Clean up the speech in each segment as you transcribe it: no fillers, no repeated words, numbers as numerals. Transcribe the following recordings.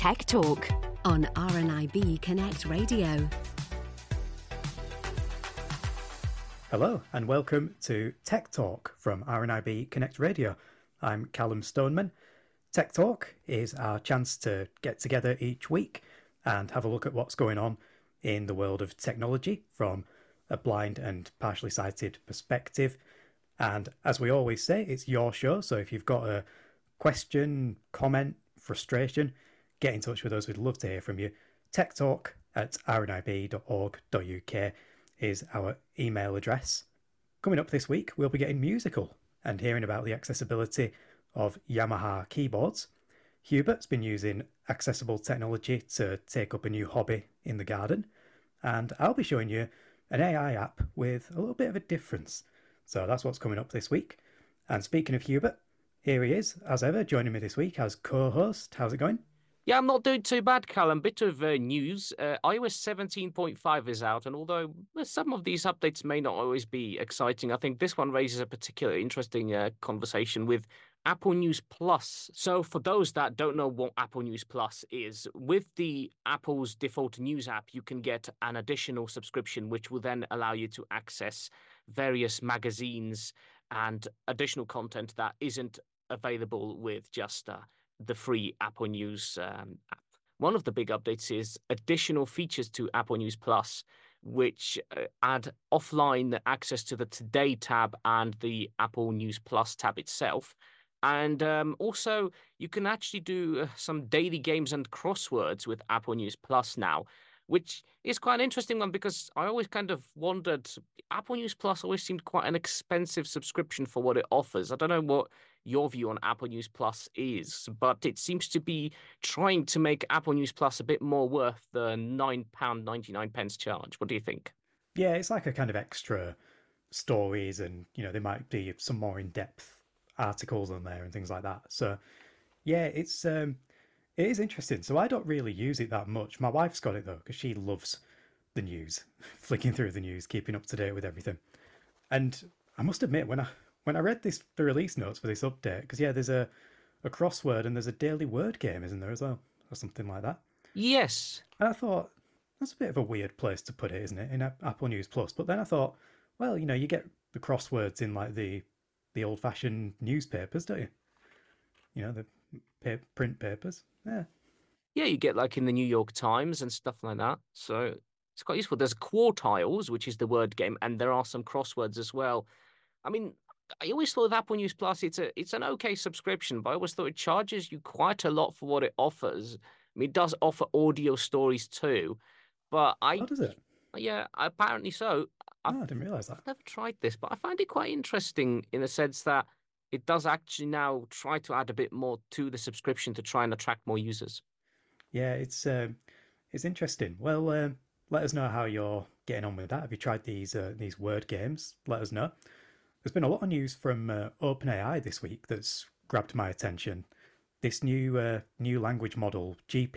Tech Talk on RNIB Connect Radio. Hello and welcome to Tech Talk from RNIB Connect Radio. I'm Callum Stoneman. Tech Talk is our chance to get together each week and have a look at what's going on in the world of technology from a blind and partially sighted perspective. And as we always say, it's your show, so if you've got a question, comment, frustration, get in touch with us. We'd love to hear from you. techtalk@rnib.org.uk is our email address. Coming up this week, we'll be getting musical and hearing about the accessibility of Yamaha keyboards. Hubert's been using accessible technology to take up a new hobby in the garden, and I'll be showing you an AI app with a little bit of a difference. So that's what's coming up this week. And speaking of Hubert, here he is, as ever, joining me this week as co-host. How's it going? Yeah, I'm not doing too bad, Callum. Bit of news. iOS 17.5 is out, and although some of these updates may not always be exciting, I think this one raises a particularly interesting conversation with Apple News Plus. So for those that don't know what Apple News Plus is, with the Apple's default news app, you can get an additional subscription, which will then allow you to access various magazines and additional content that isn't available with just the free Apple News app. One of the big updates is additional features to Apple News Plus, which add offline access to the Today tab and the Apple News Plus tab itself. And also, you can actually do some daily games and crosswords with Apple News Plus now, which is quite an interesting one because I always kind of wondered, Apple News Plus always seemed quite an expensive subscription for what it offers. I don't know what your view on Apple News Plus is, but it seems to be trying to make Apple News Plus a bit more worth the £9.99 charge. What do you think? Yeah, it's like a kind of extra stories and, there might be some more in-depth articles on there and things like that. So, yeah, it is interesting. So I don't really use it that much. My wife's got it, though, because she loves the news, flicking through the news, keeping up to date with everything. And I must admit, when I read the release notes for this update, because, yeah, there's a crossword and there's a daily word game, isn't there, as well? Or something like that. Yes. And I thought, that's a bit of a weird place to put it, isn't it, in Apple News Plus? But then I thought, well, you get the crosswords in, like, the old-fashioned newspapers, don't you? The print papers. Yeah. Yeah, you get like in the New York Times and stuff like that. So it's quite useful. There's Quartiles, which is the word game, and there are some crosswords as well. I mean, I always thought with Apple News Plus, it's an okay subscription, but I always thought it charges you quite a lot for what it offers. I mean, it does offer audio stories too, but How does it? Yeah, apparently so. I didn't realise that. I've never tried this, but I find it quite interesting in the sense that it does actually now try to add a bit more to the subscription to try and attract more users. Yeah, it's interesting. Well, let us know how you're getting on with that. Have you tried these word games? Let us know. There's been a lot of news from OpenAI this week that's grabbed my attention. This new language model,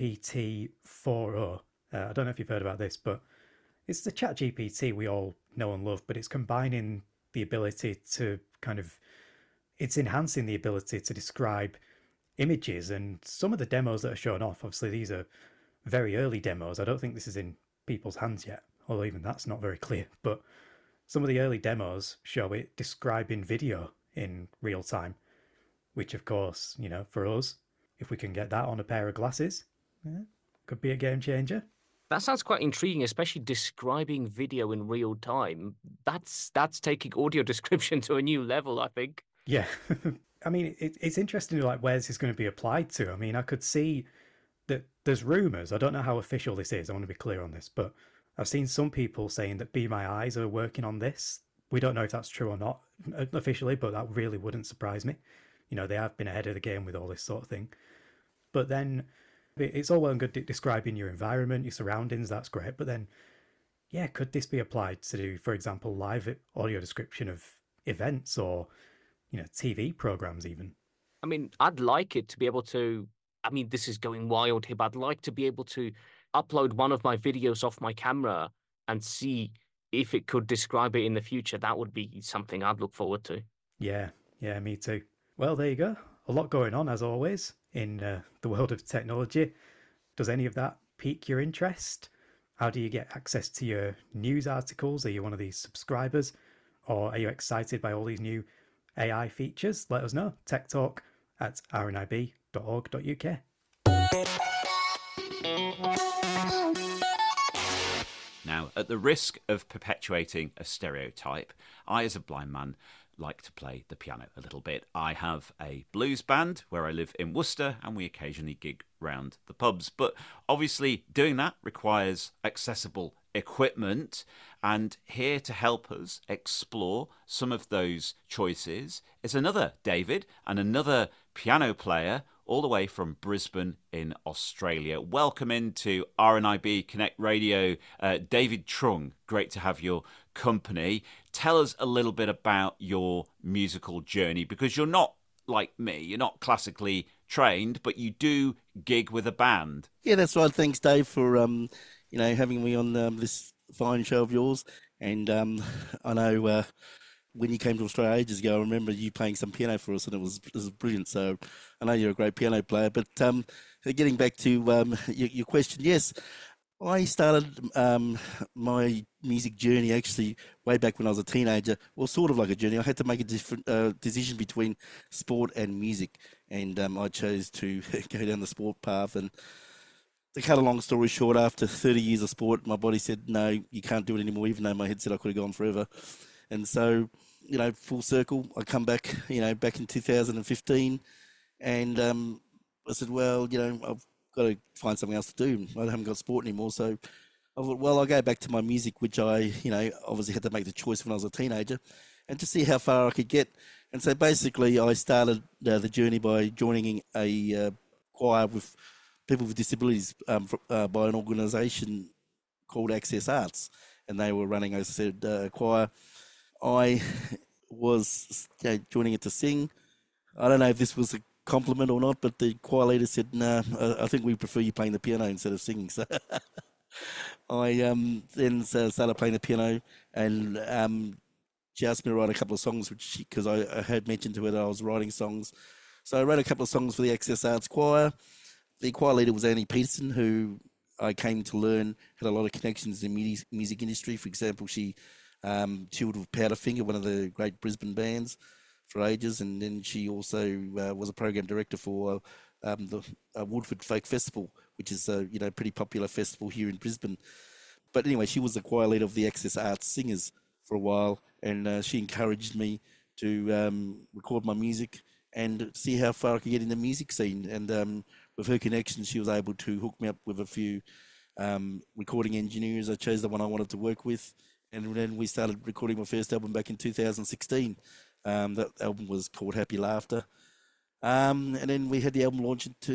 GPT-4o. I don't know if you've heard about this, but it's the ChatGPT we all know and love, but it's combining the ability to it's enhancing the ability to describe images, and some of the demos that are shown off, obviously these are very early demos. I don't think this is in people's hands yet, although even that's not very clear, but some of the early demos show it describing video in real time, which of course, for us, if we can get that on a pair of glasses, could be a game changer. That sounds quite intriguing, especially describing video in real time. That's taking audio description to a new level, I think. Yeah. I mean, it's interesting, like, where this is going to be applied to. I mean, I could see that there's rumours. I don't know how official this is. I want to be clear on this, but I've seen some people saying that Be My Eyes are working on this. We don't know if that's true or not officially, but that really wouldn't surprise me. They have been ahead of the game with all this sort of thing. But then it's all well and good describing your environment, your surroundings. That's great. But then, yeah, could this be applied to do, for example, live audio description of events or TV programs even? I mean, I'd like it to be able to, this is going wild here, but I'd like to be able to upload one of my videos off my camera and see if it could describe it in the future. That would be something I'd look forward to. Yeah, me too. Well, there you go. A lot going on, as always, in the world of technology. Does any of that pique your interest? How do you get access to your news articles? Are you one of these subscribers? Or are you excited by all these new AI features? Let us know. techtalk@rnib.org.uk. Now, at the risk of perpetuating a stereotype, I, as a blind man, like to play the piano a little bit. I have a blues band where I live in Worcester, and we occasionally gig round the pubs. But obviously, doing that requires accessible equipment. And here to help us explore some of those choices is another David and another piano player all the way from Brisbane in Australia. Welcome into RNIB Connect Radio, David Trung. Great to have your company. Tell us a little bit about your musical journey, because you're not like me, you're not classically trained, but you do gig with a band. Yeah, that's right. Thanks, Dave, for having me on this fine show of yours. And I know when you came to Australia ages ago, I remember you playing some piano for us, and it was brilliant. So I know you're a great piano player. But getting back to your question, yes, I started my music journey actually way back when I was a teenager. Well, sort of like a journey. I had to make a different decision between sport and music, and I chose to go down the sport path. And to cut a long story short, after 30 years of sport, my body said, no, you can't do it anymore, even though my head said I could have gone forever. And so, full circle, I come back, back in 2015, and I said, well, I've got to find something else to do. I haven't got sport anymore. So I thought, well, I'll go back to my music, which I, obviously had to make the choice when I was a teenager, and to see how far I could get. And so basically I started the journey by joining a choir with people with disabilities by an organisation called Access Arts. And they were running, as I said, a choir. I was joining it to sing. I don't know if this was a compliment or not, but the choir leader said, no, I think we prefer you playing the piano instead of singing. So I then started playing the piano, and she asked me to write a couple of songs, because I had mentioned to her that I was writing songs. So I wrote a couple of songs for the Access Arts Choir. The choir leader was Annie Peterson, who I came to learn had a lot of connections in the music industry. For example, she toured with Powderfinger, one of the great Brisbane bands, for ages, and then she also was a program director for the Woodford Folk Festival, which is a pretty popular festival here in Brisbane. But anyway, she was the choir leader of the Access Arts Singers for a while, and she encouraged me to record my music and see how far I could get in the music scene. And with her connections, she was able to hook me up with a few recording engineers. I chose the one I wanted to work with, and then we started recording my first album back in 2016. That album was called Happy Laughter. And then we had the album launch in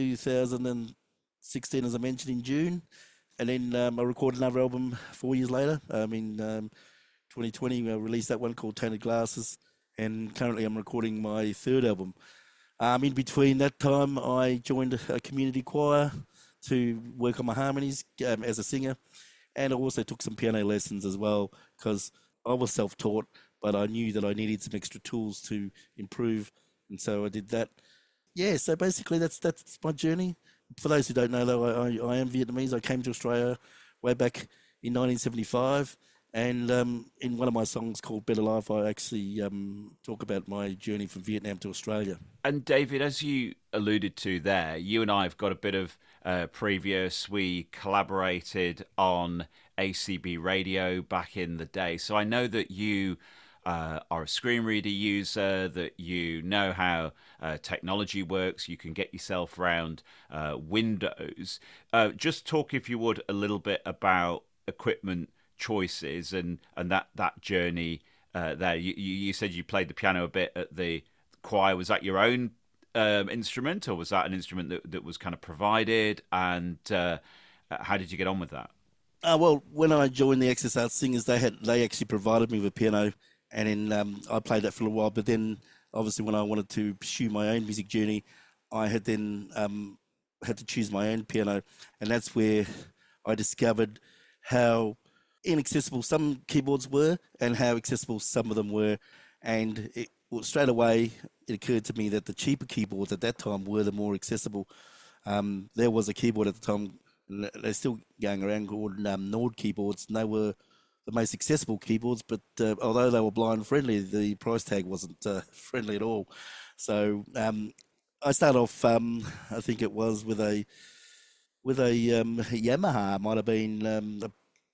2016, as I mentioned, in June. And then I recorded another album 4 years later. In 2020, I released that one called Tainted Glasses. And currently I'm recording my third album. In between that time, I joined a community choir to work on my harmonies as a singer. And I also took some piano lessons as well, because I was self-taught, but I knew that I needed some extra tools to improve, and so I did that. Yeah, so basically that's my journey. For those who don't know, though, I am Vietnamese. I came to Australia way back in 1975, and in one of my songs called Better Life, I actually talk about my journey from Vietnam to Australia. And David, as you alluded to there, you and I have got a bit of previous. We collaborated on ACB Radio back in the day, so I know that you are a screen reader user, that you know how technology works. You can get yourself around Windows. Just talk, if you would, a little bit about equipment choices and that journey there. You said you played the piano a bit at the choir. Was that your own instrument, or was that an instrument that was kind of provided? And how did you get on with that? Well, when I joined the Access Arts Singers, they actually provided me with a piano. And then I played that for a while. But then, obviously, when I wanted to pursue my own music journey, I had then had to choose my own piano. And that's where I discovered how inaccessible some keyboards were and how accessible some of them were. And straight away, it occurred to me that the cheaper keyboards at that time were the more accessible. There was a keyboard at the time and they're still going around, called Nord keyboards, and they were the most accessible keyboards, but although they were blind friendly, the price tag wasn't friendly at all. So I started off, I think it was with a Yamaha, might have been a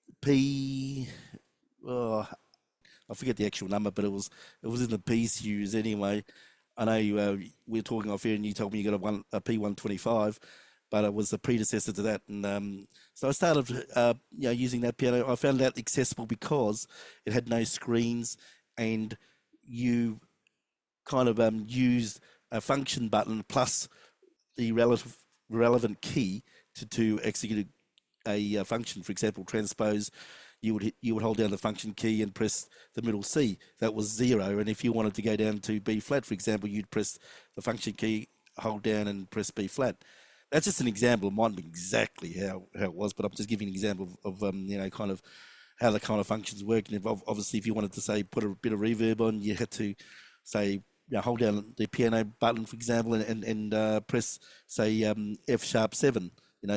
P. Oh, I forget the actual number, but it was in the P series anyway. I know we were talking off here, and you told me you got a P125, but it was a predecessor to that, and so I started using that piano. I found that accessible because it had no screens, and you kind of used a function button plus the relevant key to execute a function. For example, transpose, you would hold down the function key and press the middle C. That was 0. And if you wanted to go down to B flat, for example, you'd press the function key, hold down, and press B flat. That's just an example. It mightn't be exactly how it was, but I'm just giving an example of kind of how the kind of functions work. And obviously, if you wanted to say put a bit of reverb on, you had to say hold down the piano button, for example, and press say F#7.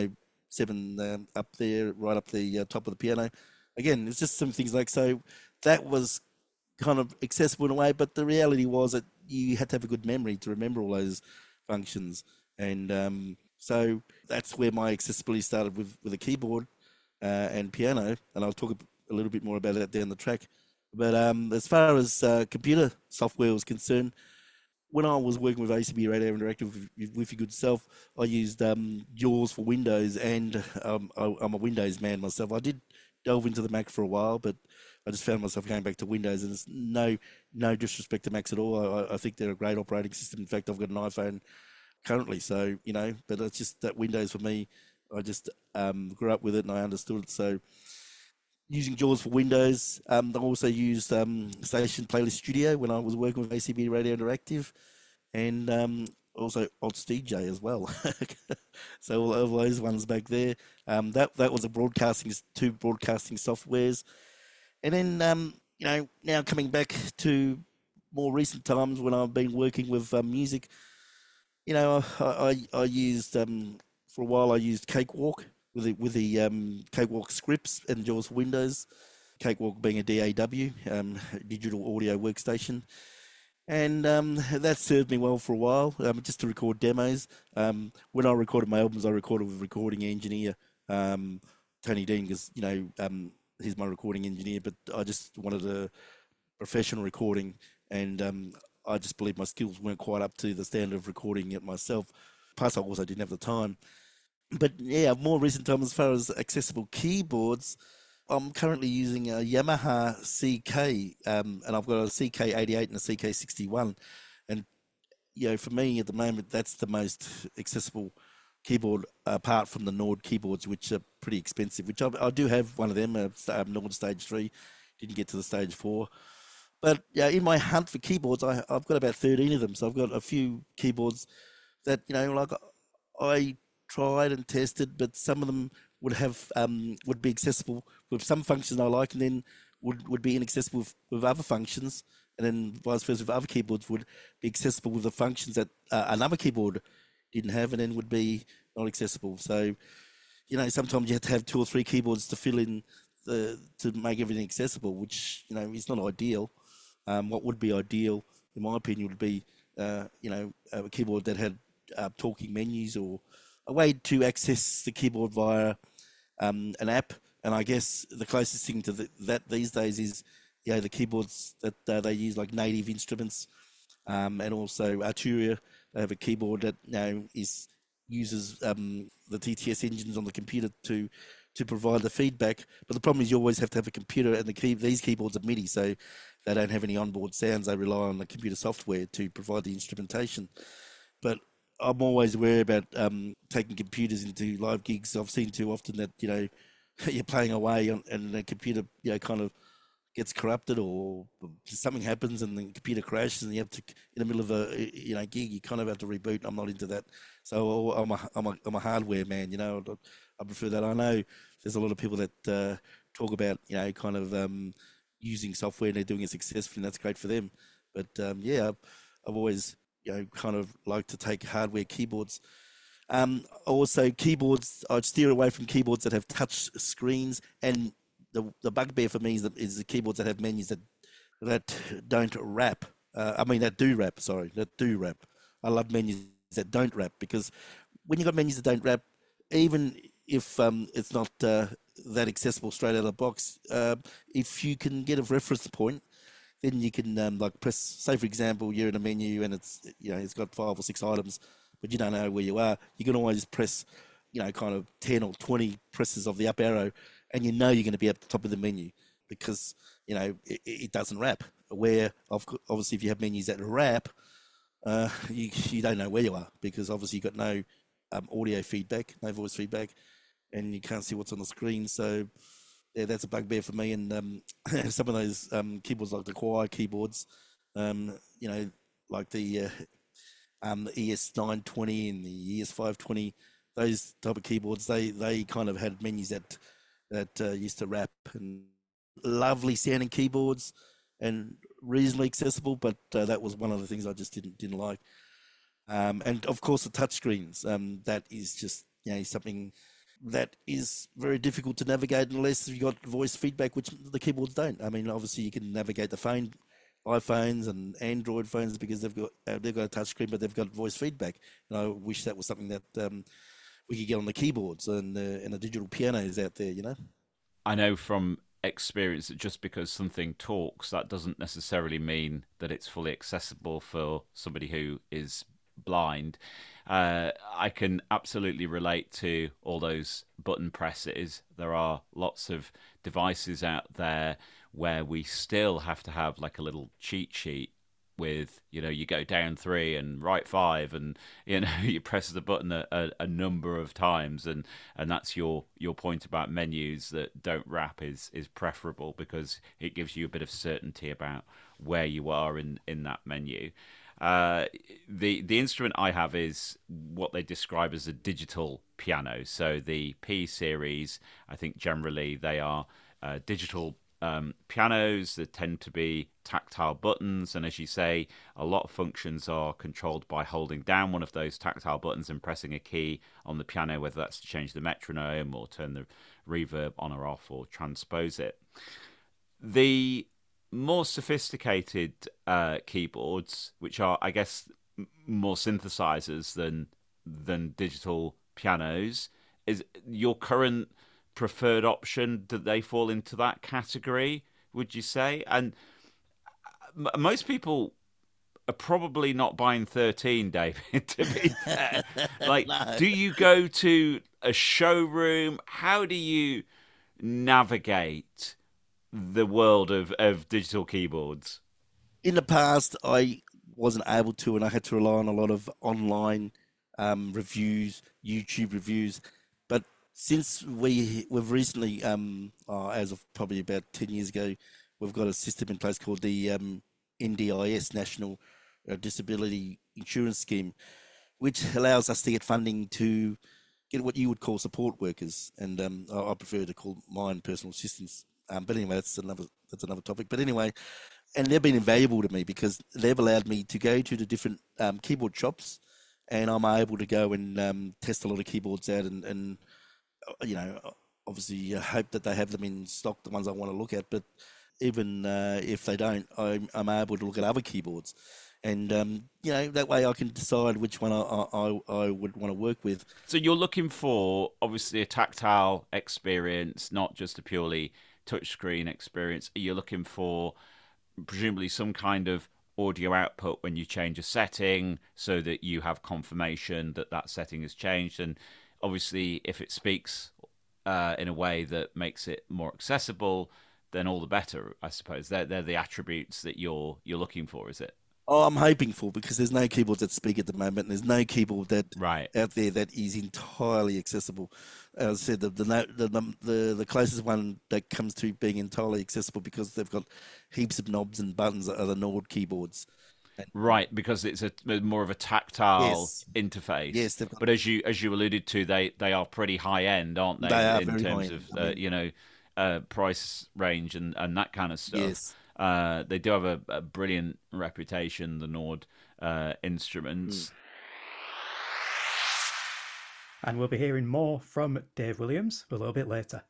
7 up there, right up the top of the piano. Again, it's just some things like so. That was kind of accessible in a way, but the reality was that you had to have a good memory to remember all those functions, and so that's where my accessibility started with a keyboard and piano, and I'll talk a little bit more about that down the track. But as far as computer software was concerned, when I was working with ACB Radio Interactive with your good self, I used JAWS for Windows, and I'm a Windows man myself. I did delve into the Mac for a while, but I just found myself going back to Windows, and it's no disrespect to Macs at all. I think they're a great operating system. In fact, I've got an iPhone currently, so but it's just that Windows for me. I just grew up with it and I understood it. So using JAWS for Windows, I also used Station Playlist Studio when I was working with ACB Radio Interactive, and also Odds DJ as well. So all of those ones back there. That was two broadcasting softwares, and then now coming back to more recent times when I've been working with music. I used for a while. I used Cakewalk with the Cakewalk scripts and JAWS for Windows. Cakewalk being a DAW, digital audio workstation, and that served me well for a while, just to record demos. When I recorded my albums, I recorded with recording engineer Tony Dean, because he's my recording engineer. But I just wanted a professional recording, and I just believe my skills weren't quite up to the standard of recording it myself. Plus, I also didn't have the time. But yeah, more recent times, as far as accessible keyboards, I'm currently using a Yamaha CK, and I've got a CK88 and a CK61. And for me at the moment, that's the most accessible keyboard, apart from the Nord keyboards, which are pretty expensive. Which I do have one of them, Nord Stage 3. Didn't get to the Stage 4. But in my hunt for keyboards, I've got about 13 of them. So I've got a few keyboards that I tried and tested, but some of them would be accessible with some functions I like, and then would be inaccessible with other functions, and then vice versa with other keyboards would be accessible with the functions that another keyboard didn't have, and then would be not accessible. So sometimes you have to have 2 or 3 keyboards to fill in to make everything accessible, which is not ideal. What would be ideal, in my opinion, would be a keyboard that had talking menus, or a way to access the keyboard via an app. And I guess the closest thing to that these days is the keyboards that they use, like Native Instruments, and also Arturia. They have a keyboard that uses the TTS engines on the computer to provide the feedback. But the problem is you always have to have a computer, and these keyboards are MIDI, so they don't have any onboard sounds. They rely on the computer software to provide the instrumentation. But I'm always aware about taking computers into live gigs. I've seen too often that you're playing away and the computer kind of gets corrupted, or something happens and the computer crashes, and you have to, in the middle of a gig, you kind of have to reboot. I'm not into that, so I'm a hardware man. I prefer that. I know there's a lot of people that talk about kind of using software and they're doing it successfully, and that's great for them. But I've always kind of like to take hardware keyboards. Also, keyboards, I'd steer away from keyboards that have touch screens. And the bugbear for me is the keyboards that have menus that don't wrap. That do wrap, sorry, that do wrap. I love menus that don't wrap, because when you've got menus that don't wrap, even if it's not that accessible straight out of the box, if you can get a reference point, then you can press, say for example, you're in a menu and it's got 5 or 6 items, but you don't know where you are. You can always press, kind of 10 or 20 presses of the up arrow, and you're going to be at the top of the menu, because it doesn't wrap. Where obviously if you have menus that wrap, you don't know where you are, because obviously you've got no audio feedback, no voice feedback, and you can't see what's on the screen. So yeah, that's a bugbear for me. And some of those keyboards, like the Huawei keyboards, like the ES920 and the ES520, those type of keyboards, they kind of had menus that used to wrap, and lovely sounding keyboards and reasonably accessible, but that was one of the things I just didn't like. And of course the touchscreens, that is just something that is very difficult to navigate unless you've got voice feedback, which the keyboards don't. I mean, obviously you can navigate the phone, iPhones and Android phones, because they've got a touchscreen, but they've got voice feedback. And I wish that was something that we could get on the keyboards and the digital pianos out there. I know from experience that just because something talks, that doesn't necessarily mean that it's fully accessible for somebody who is blind. I can absolutely relate to all those button presses. There are lots of devices out there where we still have to have like a little cheat sheet with, you go down 3 and right 5, and you press the button a number of times, and that's your point about menus that don't wrap is preferable, because it gives you a bit of certainty about where you are in that menu. The instrument I have is what they describe as a digital piano. So the P series, I think generally they are digital pianos that tend to be tactile buttons, and as you say, a lot of functions are controlled by holding down one of those tactile buttons and pressing a key on the piano, whether that's to change the metronome or turn the reverb on or off or transpose it. The more sophisticated keyboards, which are, I guess, more synthesizers than digital pianos, is your current preferred option? Do they fall into that category, would you say? And most people are probably not buying 13, David, to be fair. Like, no. Do you go to a showroom? How do you navigate the world of digital keyboards? In the past, I wasn't able to, and I had to rely on a lot of online reviews, YouTube reviews. But since we've recently, as of probably about 10 years ago, we've got a system in place called the NDIS, National Disability Insurance Scheme, which allows us to get funding to get what you would call support workers, and I prefer to call mine personal assistants. But anyway, that's another topic. But anyway, and they've been invaluable to me, because they've allowed me to go to the different keyboard shops, and I'm able to go and test a lot of keyboards out, and obviously hope that they have them in stock, the ones I want to look at. But even if they don't, I'm able to look at other keyboards, and that way I can decide which one I would want to work with. So you're looking for obviously a tactile experience, not just a purely touchscreen experience. You're looking for presumably some kind of audio output when you change a setting, so that you have confirmation that setting has changed. And obviously, if it speaks in a way that makes it more accessible, then all the better, I suppose. They're the attributes that you're looking for, is it? Oh, I'm hoping for, because there's no keyboards that speak at the moment. And there's no keyboard that right out there that is entirely accessible. As I said, the closest one that comes to being entirely accessible, because they've got heaps of knobs and buttons, are the Nord keyboards. Right, because it's more of a tactile interface. Yes, but as you alluded to, they are pretty high end, aren't they? They are in terms of price range and that kind of stuff. Yes. They do have a brilliant reputation, the Nord instruments. And we'll be hearing more from Dave Williams a little bit later.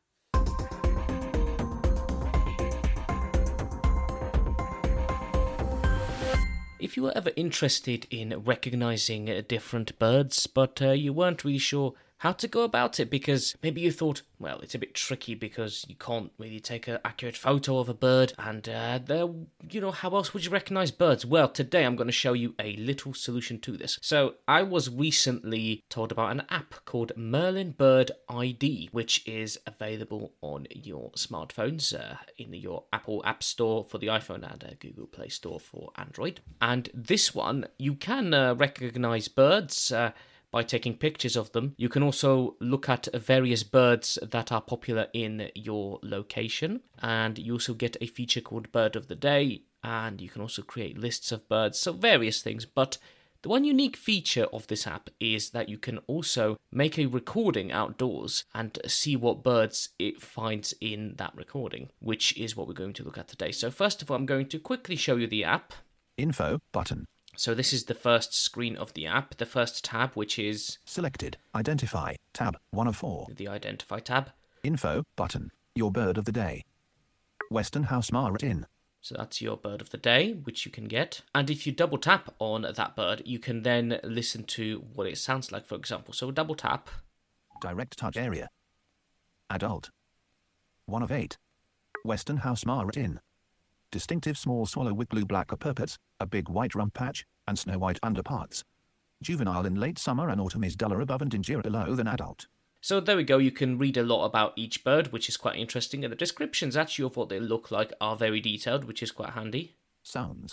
If you were ever interested in recognising different birds, but you weren't really sure how to go about it because maybe you thought, well, it's a bit tricky because you can't really take an accurate photo of a bird and, how else would you recognise birds? Well, today I'm going to show you a little solution to this. So I was recently told about an app called Merlin Bird ID, which is available on your smartphones in your Apple App Store for the iPhone and Google Play Store for Android. And this one, you can recognise birds by taking pictures of them. You can also look at various birds that are popular in your location, and you also get a feature called Bird of the Day, and you can also create lists of birds, so various things. But the one unique feature of this app is that you can also make a recording outdoors and see what birds it finds in that recording, which is what we're going to look at today. So first of all, I'm going to quickly show you the app. Info button. So this is the first screen of the app, the first tab, which is Selected. Identify. Tab 1 of 4. the Identify tab. Info button. Your bird of the day. Western House Marret Inn. So that's your bird of the day, which you can get. And if you double tap on that bird, you can then listen to what it sounds like, for example. So double tap. Direct touch area. Adult. 1 of 8. Western House Marret Inn. Distinctive small swallow with blue-black upperparts, a big white rump patch, and snow-white underparts. Juvenile in late summer and autumn is duller above and dingier below than adult. So there we go, you can read a lot about each bird, which is quite interesting, and the descriptions actually of what they look like are very detailed, which is quite handy. Sounds.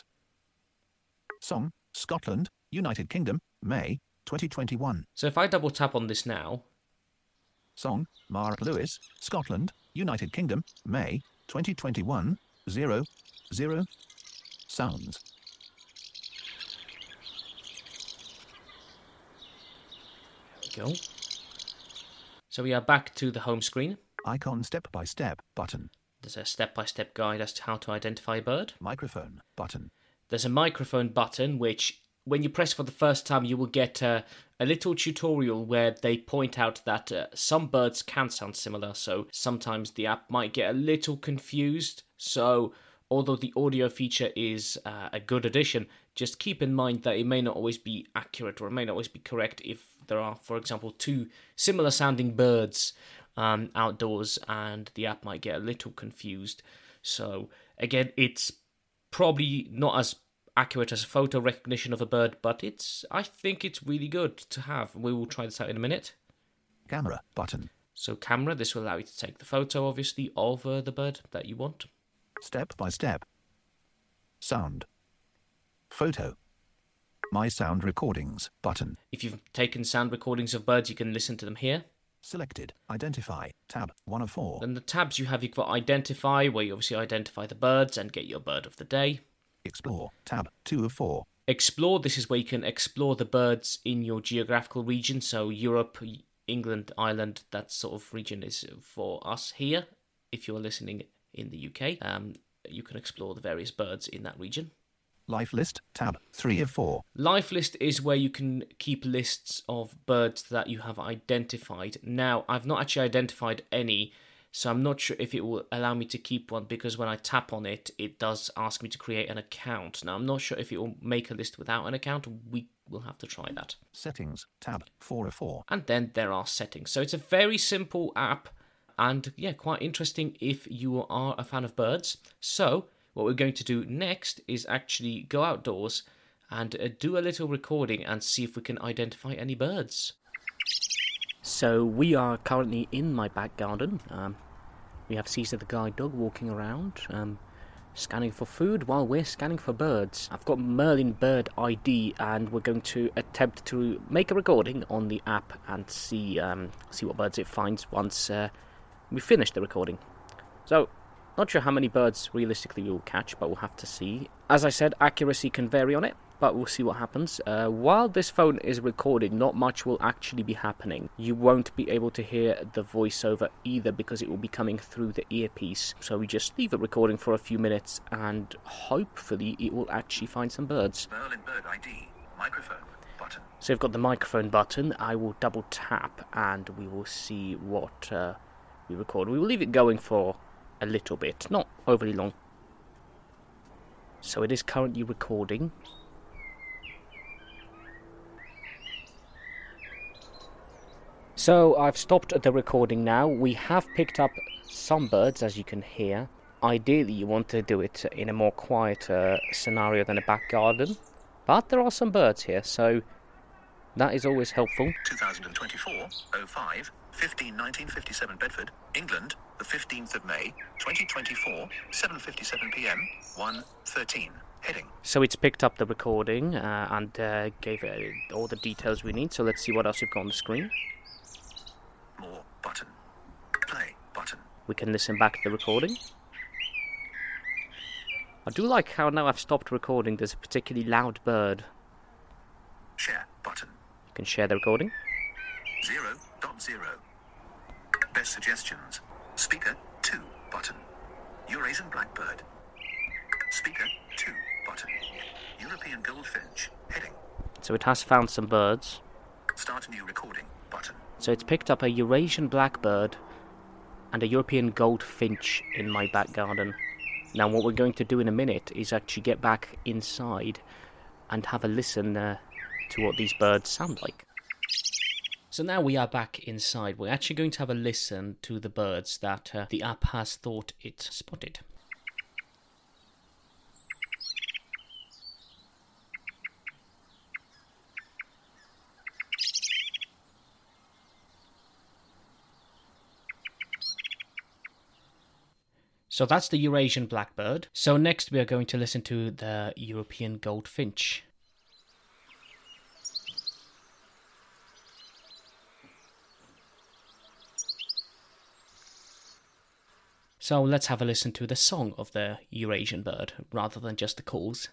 Song, Scotland, United Kingdom, May, 2021. So if I double tap on this now, Song, Mark Lewis, Scotland, United Kingdom, May, 2021, 0, 0. Sounds. There we go. So we are back to the home screen. Icon step-by-step button. There's a step-by-step guide as to how to identify a bird. Microphone button. There's a microphone button, which when you press for the first time, you will get a little tutorial where they point out that some birds can sound similar, so sometimes the app might get a little confused. So although the audio feature is a good addition, just keep in mind that it may not always be accurate or it may not always be correct if there are, for example, two similar sounding birds outdoors, and the app might get a little confused. So again, it's probably not as accurate as a photo recognition of a bird, but I think it's really good to have. We will try this out in a minute. Camera button. So camera, this will allow you to take the photo, obviously, of the bird that you want. Step-by-step. Sound. Photo. My sound recordings button. If you've taken sound recordings of birds, you can listen to them here. Selected. Identify. Tab 1 of 4. Then the tabs you have, you've got Identify, where you obviously identify the birds and get your bird of the day. Explore. Tab 2 of 4. Explore, this is where you can explore the birds in your geographical region. So Europe, England, Ireland, that sort of region is for us here. If you're listening in the UK, you can explore the various birds in that region. Life list. Tab 3 of 4. Life list is where you can keep lists of birds that you have identified. Now, I've not actually identified any, so I'm not sure if it will allow me to keep one, because when I tap on it, it does ask me to create an account. Now, I'm not sure if it will make a list without an account. We will have to try that. Settings. Tab 4 of 4. And then there are settings. So it's a very simple app, and yeah, quite interesting if you are a fan of birds. So what we're going to do next is actually go outdoors and do a little recording and see if we can identify any birds. So we are currently in my back garden. We have Caesar the guide dog walking around, scanning for food while we're scanning for birds. I've got Merlin Bird ID, and we're going to attempt to make a recording on the app and see what birds it finds once we finish the recording. So, not sure how many birds realistically we will catch, but we'll have to see. As I said, accuracy can vary on it, but we'll see what happens. While this phone is recording, not much will actually be happening. You won't be able to hear the voiceover either, because it will be coming through the earpiece. So we just leave it recording for a few minutes, and hopefully it will actually find some birds. Merlin Bird ID. Microphone button. So we've got the microphone button. I will double tap and we will see what we record. We will leave it going for a little bit, not overly long. So it is currently recording. So I've stopped the recording now. We have picked up some birds, as you can hear. Ideally, you want to do it in a more quieter scenario than a back garden. But there are some birds here, so that is always helpful. 2024, 05, 1957 Bedford, England, the 15th of May, 2024, 7:57 p.m, 1:13. Heading. So it's picked up the recording and gave it all the details we need. So let's see what else we've got on the screen. More button. Play button. We can listen back to the recording. I do like how now I've stopped recording, there's a particularly loud bird. Share button. You can share the recording. 0.0. Best suggestions. Speaker 2 button. Eurasian blackbird. Speaker 2 button. European goldfinch. Heading. So it has found some birds. Start new recording button. So it's picked up a Eurasian blackbird and a European goldfinch in my back garden. Now what we're going to do in a minute is actually get back inside and have a listen to what these birds sound like. So now we are back inside. We're actually going to have a listen to the birds that the app has thought it spotted. So that's the Eurasian blackbird. So next we are going to listen to the European goldfinch. So let's have a listen to the song of the Eurasian bird, rather than just the calls.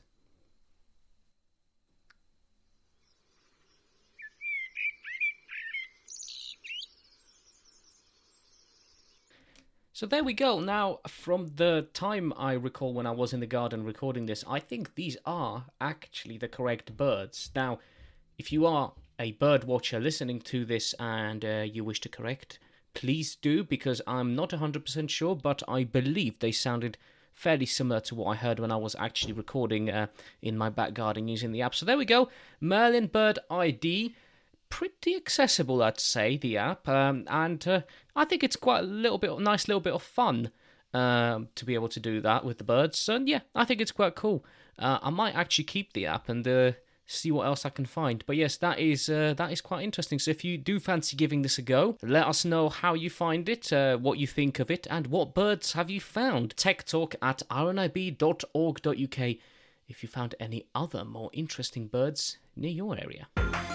So there we go. Now, from the time I recall when I was in the garden recording this, I think these are actually the correct birds. Now, if you are a bird watcher listening to this and you wish to correct, please do, because I'm not 100% sure, but I believe they sounded fairly similar to what I heard when I was actually recording in my back garden using the app. So there we go. Merlin Bird ID. Pretty accessible, I'd say, the app, and I think it's quite a nice little bit of fun to be able to do that with the birds. And yeah, I think it's quite cool. I might actually keep the app and see what else I can find. But yes, that is quite interesting. So if you do fancy giving this a go, let us know how you find it, what you think of it, and what birds have you found. techtalk@rnib.org.uk if you found any other more interesting birds near your area.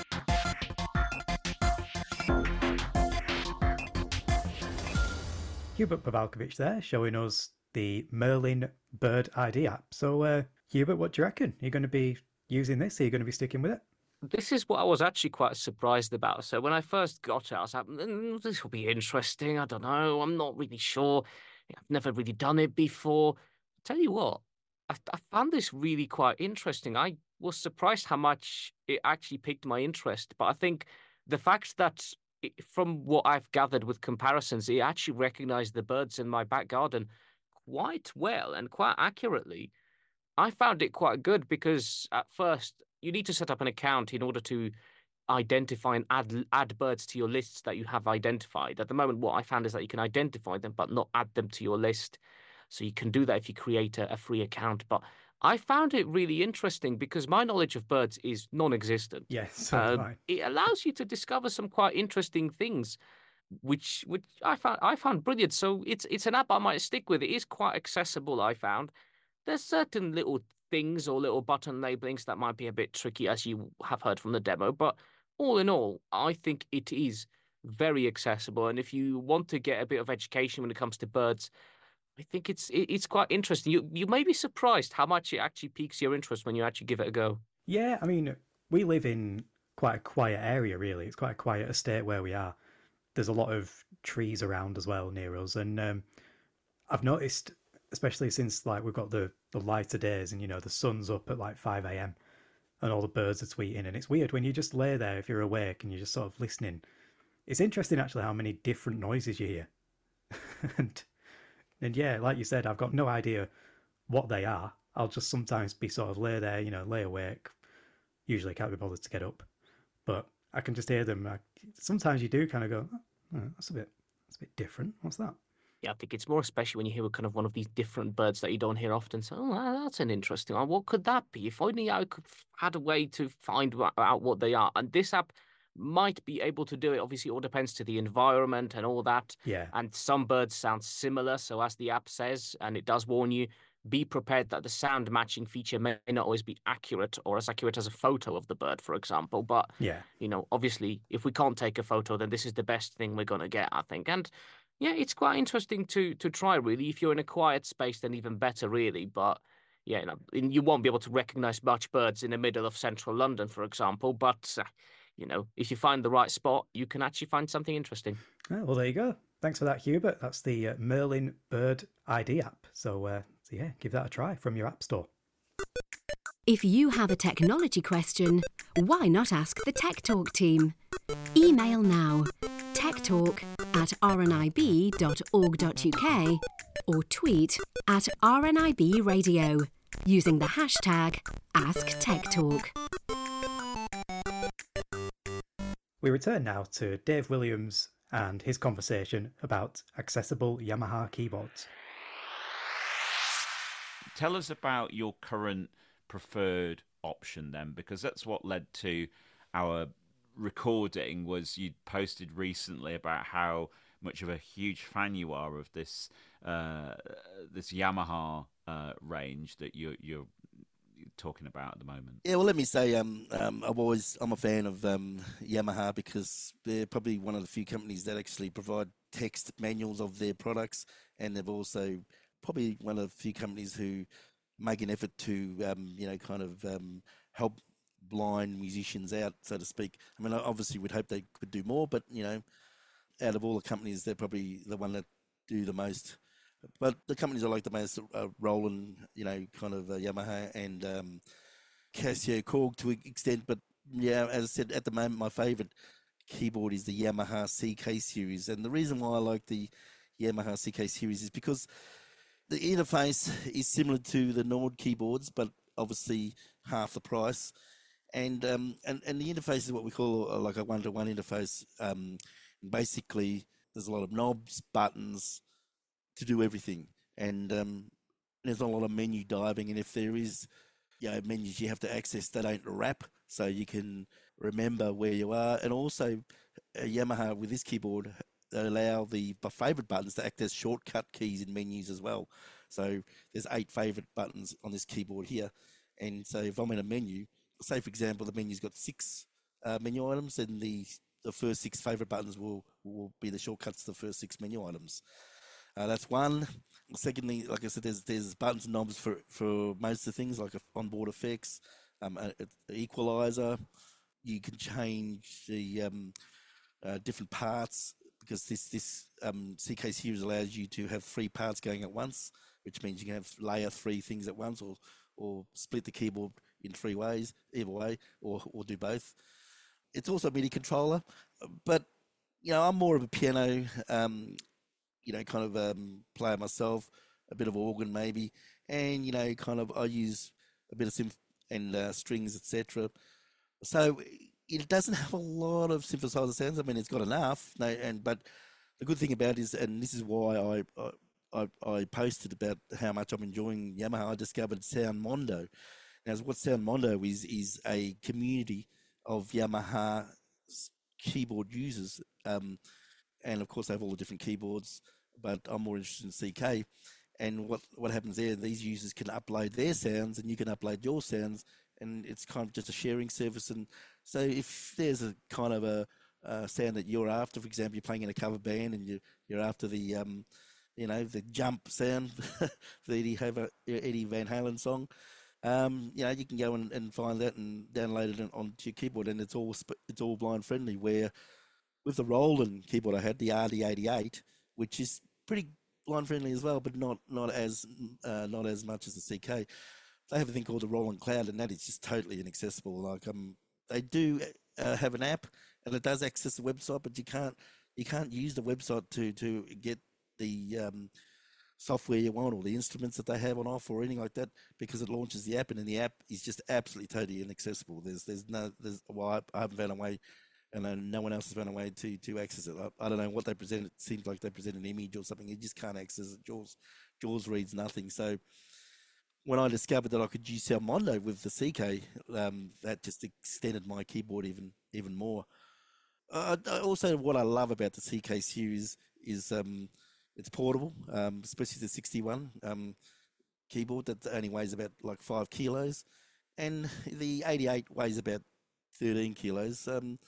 Hubert Pavalkovich there, showing us the Merlin Bird ID app. So, Hubert, what do you reckon? Are you going to be using this? Are you going to be sticking with it? This is what I was actually quite surprised about. So when I first got it, I was like, this will be interesting. I don't know. I'm not really sure. I've never really done it before. Tell you what, I found this really quite interesting. I was surprised how much it actually piqued my interest. But I think the fact that from what I've gathered with comparisons, it actually recognized the birds in my back garden quite well and quite accurately. I found it quite good because at first you need to set up an account in order to identify and add birds to your lists that you have identified. At the moment, what I found is that you can identify them but not add them to your list. So you can do that if you create a free account. But I found it really interesting because my knowledge of birds is non-existent. Yes, so do I. It allows you to discover some quite interesting things, which I found brilliant. So it's an app I might stick with. It is quite accessible, I found. There's certain little things or little button labelings that might be a bit tricky, as you have heard from the demo. But all in all, I think it is very accessible. And if you want to get a bit of education when it comes to birds, I think it's quite interesting. You may be surprised how much it actually piques your interest when you actually give it a go. Yeah, I mean, we live in quite a quiet area, really. It's quite a quiet estate where we are. There's a lot of trees around as well near us. And I've noticed, especially since like we've got the lighter days and, you know, the sun's up at like 5 a.m. and all the birds are tweeting. And it's weird when you just lay there, if you're awake and you're just sort of listening. It's interesting actually how many different noises you hear. and yeah, like you said, I've got no idea what they are. I'll just sometimes be sort of lay there, lay awake. Usually can't be bothered to get up, but I can just hear them. Sometimes you do kind of go, oh, that's a bit different. What's that? Yeah, I think it's more especially when you hear kind of one of these different birds that you don't hear often. So, oh, that's an interesting one. What could that be? If only I could had a way to find out what they are. And this app might be able to do it. Obviously, it all depends to the environment and all that. Yeah. And some birds sound similar. So as the app says, and it does warn you, be prepared that the sound matching feature may not always be accurate or as accurate as a photo of the bird, for example. But, yeah, obviously, if we can't take a photo, then this is the best thing we're going to get, I think. And yeah, it's quite interesting to try, really. If you're in a quiet space, then even better, really. But yeah, you won't be able to recognize much birds in the middle of central London, for example. But, if you find the right spot, you can actually find something interesting. Oh, well, there you go. Thanks for that, Hubert. That's the Merlin Bird ID app. So yeah, give that a try from your app store. If you have a technology question, why not ask the Tech Talk team? Email now, techtalk@rnib.org.uk or tweet @RNIB using the hashtag AskTechTalk. We return now to Dave Williams and his conversation about accessible Yamaha keyboards. Tell us about your current preferred option then, because that's what led to our recording. Was you posted recently about how much of a huge fan you are of this this Yamaha range that you're talking about at the moment. Yeah, well, let me say, I'm a fan of Yamaha because they're probably one of the few companies that actually provide text manuals of their products, and they've also probably one of the few companies who make an effort to, help blind musicians out, so to speak. I mean, obviously we'd hope they could do more, but, out of all the companies, they're probably the one that do the most. But the companies I like the most are Roland, Yamaha and Casio, Korg to an extent. But, yeah, as I said, at the moment, my favourite keyboard is the Yamaha CK series. And the reason why I like the Yamaha CK series is because the interface is similar to the Nord keyboards, but obviously half the price. And the interface is what we call like a one-to-one interface. Basically, there's a lot of knobs, buttons to do everything. And there's not a lot of menu diving. And if there is menus you have to access that ain't a wrap, so you can remember where you are. And also, Yamaha with this keyboard allow the favourite buttons to act as shortcut keys in menus as well. So there's 8 favourite buttons on this keyboard here. And so if I'm in a menu, say for example, the menu's got 6 menu items, and the first 6 favourite buttons will be the shortcuts to the first 6 menu items. That's one. Secondly, like I said, there's buttons and knobs for most of the things, like onboard effects, an equalizer. You can change the different parts, because this CK series allows you to have 3 parts going at once, which means you can layer 3 things at once, or split the keyboard in 3 ways, either way, or do both. It's also a MIDI controller, but I'm more of a piano player myself, a bit of organ maybe, and I use a bit of synth and strings, etc. So it doesn't have a lot of synthesizer sounds. I mean, it's got enough. But the good thing about it is, and this is why I posted about how much I'm enjoying Yamaha. I discovered Sound Mondo. Now, what Sound Mondo is a community of Yamaha keyboard users, and of course they have all the different keyboards. But I'm more interested in CK. And what happens there? These users can upload their sounds, and you can upload your sounds, and it's kind of just a sharing service. And so if there's a kind of a sound that you're after, for example, you're playing in a cover band and you're after the the jump sound, the Eddie Van Halen song, you can go and find that and download it onto your keyboard, and it's all blind friendly. Where with the Roland keyboard I had, the RD88, which is pretty blind friendly as well, but not as much as the CK. they have a thing called the Roland Cloud, and that is just totally inaccessible. Like they do have an app, and it does access the website, but you can't use the website to get the software you want or the instruments that they have on offer or anything like that, because it launches the app, and then the app is just absolutely totally inaccessible. I haven't found a way, and no one else has found a way to access it. I don't know what they present. It seems like they present an image or something. You just can't access it. Jaws reads nothing. So when I discovered that I could use Salmondo with the CK, that just extended my keyboard even more. Also, what I love about the CK series is it's portable, especially the 61 keyboard that only weighs about like 5 kilos, and the 88 weighs about 13 kilos.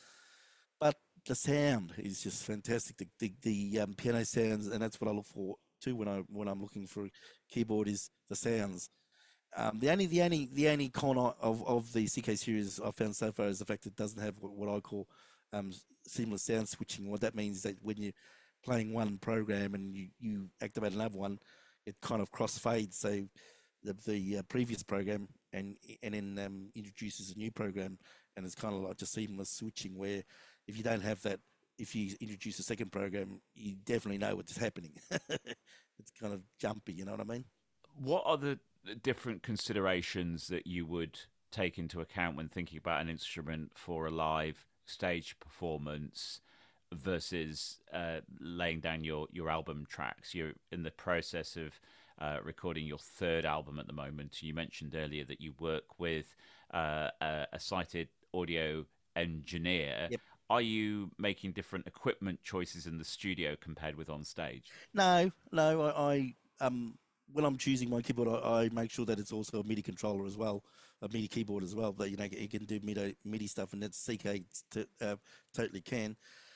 But the sound is just fantastic. The piano sounds, and that's what I look for too when I'm looking for a keyboard, is the sounds. The only con of the CK series I've found so far is the fact it doesn't have what I call seamless sound switching. What that means is that when you're playing one program and you activate another one, it kind of crossfades. So the previous program and then introduces a new program, and it's kind of like just seamless switching. Where if you don't have that, if you introduce a second program, you definitely know what's happening. It's kind of jumpy, you know what I mean? What are the different considerations that you would take into account when thinking about an instrument for a live stage performance versus laying down your album tracks? You're in the process of recording your third album at the moment. You mentioned earlier that you work with a sighted audio engineer. Yep. Are you making different equipment choices in the studio compared with on stage? No. I when I'm choosing my keyboard, I make sure that it's also a MIDI controller as well, a MIDI keyboard as well. That it can do MIDI stuff, and that's CK totally can.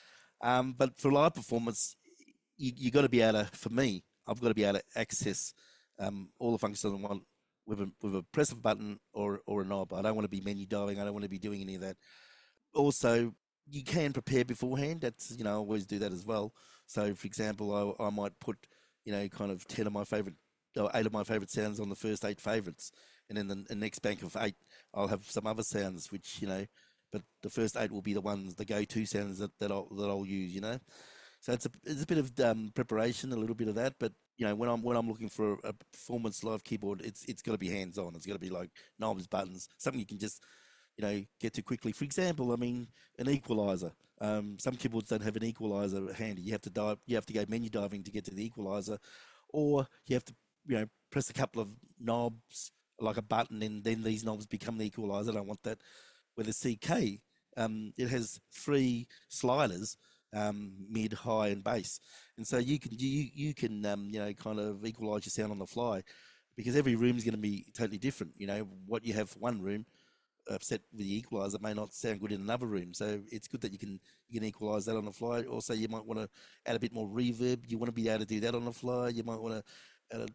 But for live performance, you got to be able to. For me, I've got to be able to access all the functions I want with a press of a button or a knob. I don't want to be menu diving. I don't want to be doing any of that. Also, you can prepare beforehand. That's I always do that as well. So, for example, I might put kind of 10 of my favorite. 8 of my favourite sounds on the first 8 favourites, and then the next bank of 8, I'll have some other sounds which but the first 8 will be the go-to sounds that I'll use. So it's a bit of preparation, a little bit of that, but when I'm looking for a performance live keyboard, it's got to be hands-on. It's got to be like knobs, buttons, something you can just get to quickly. For example, an equalizer. Some keyboards don't have an equalizer handy. You have to go menu diving to get to the equalizer, or you have to press a couple of knobs like a button, and then these knobs become the equalizer. I don't want that. With a CK, it has 3 sliders, mid, high, and bass, and so you can kind of equalize your sound on the fly, because every room is going to be totally different. What you have for one room set with the equalizer may not sound good in another room. So it's good that you can equalize that on the fly. Also, you might want to add a bit more reverb. You want to be able to do that on the fly. You might want to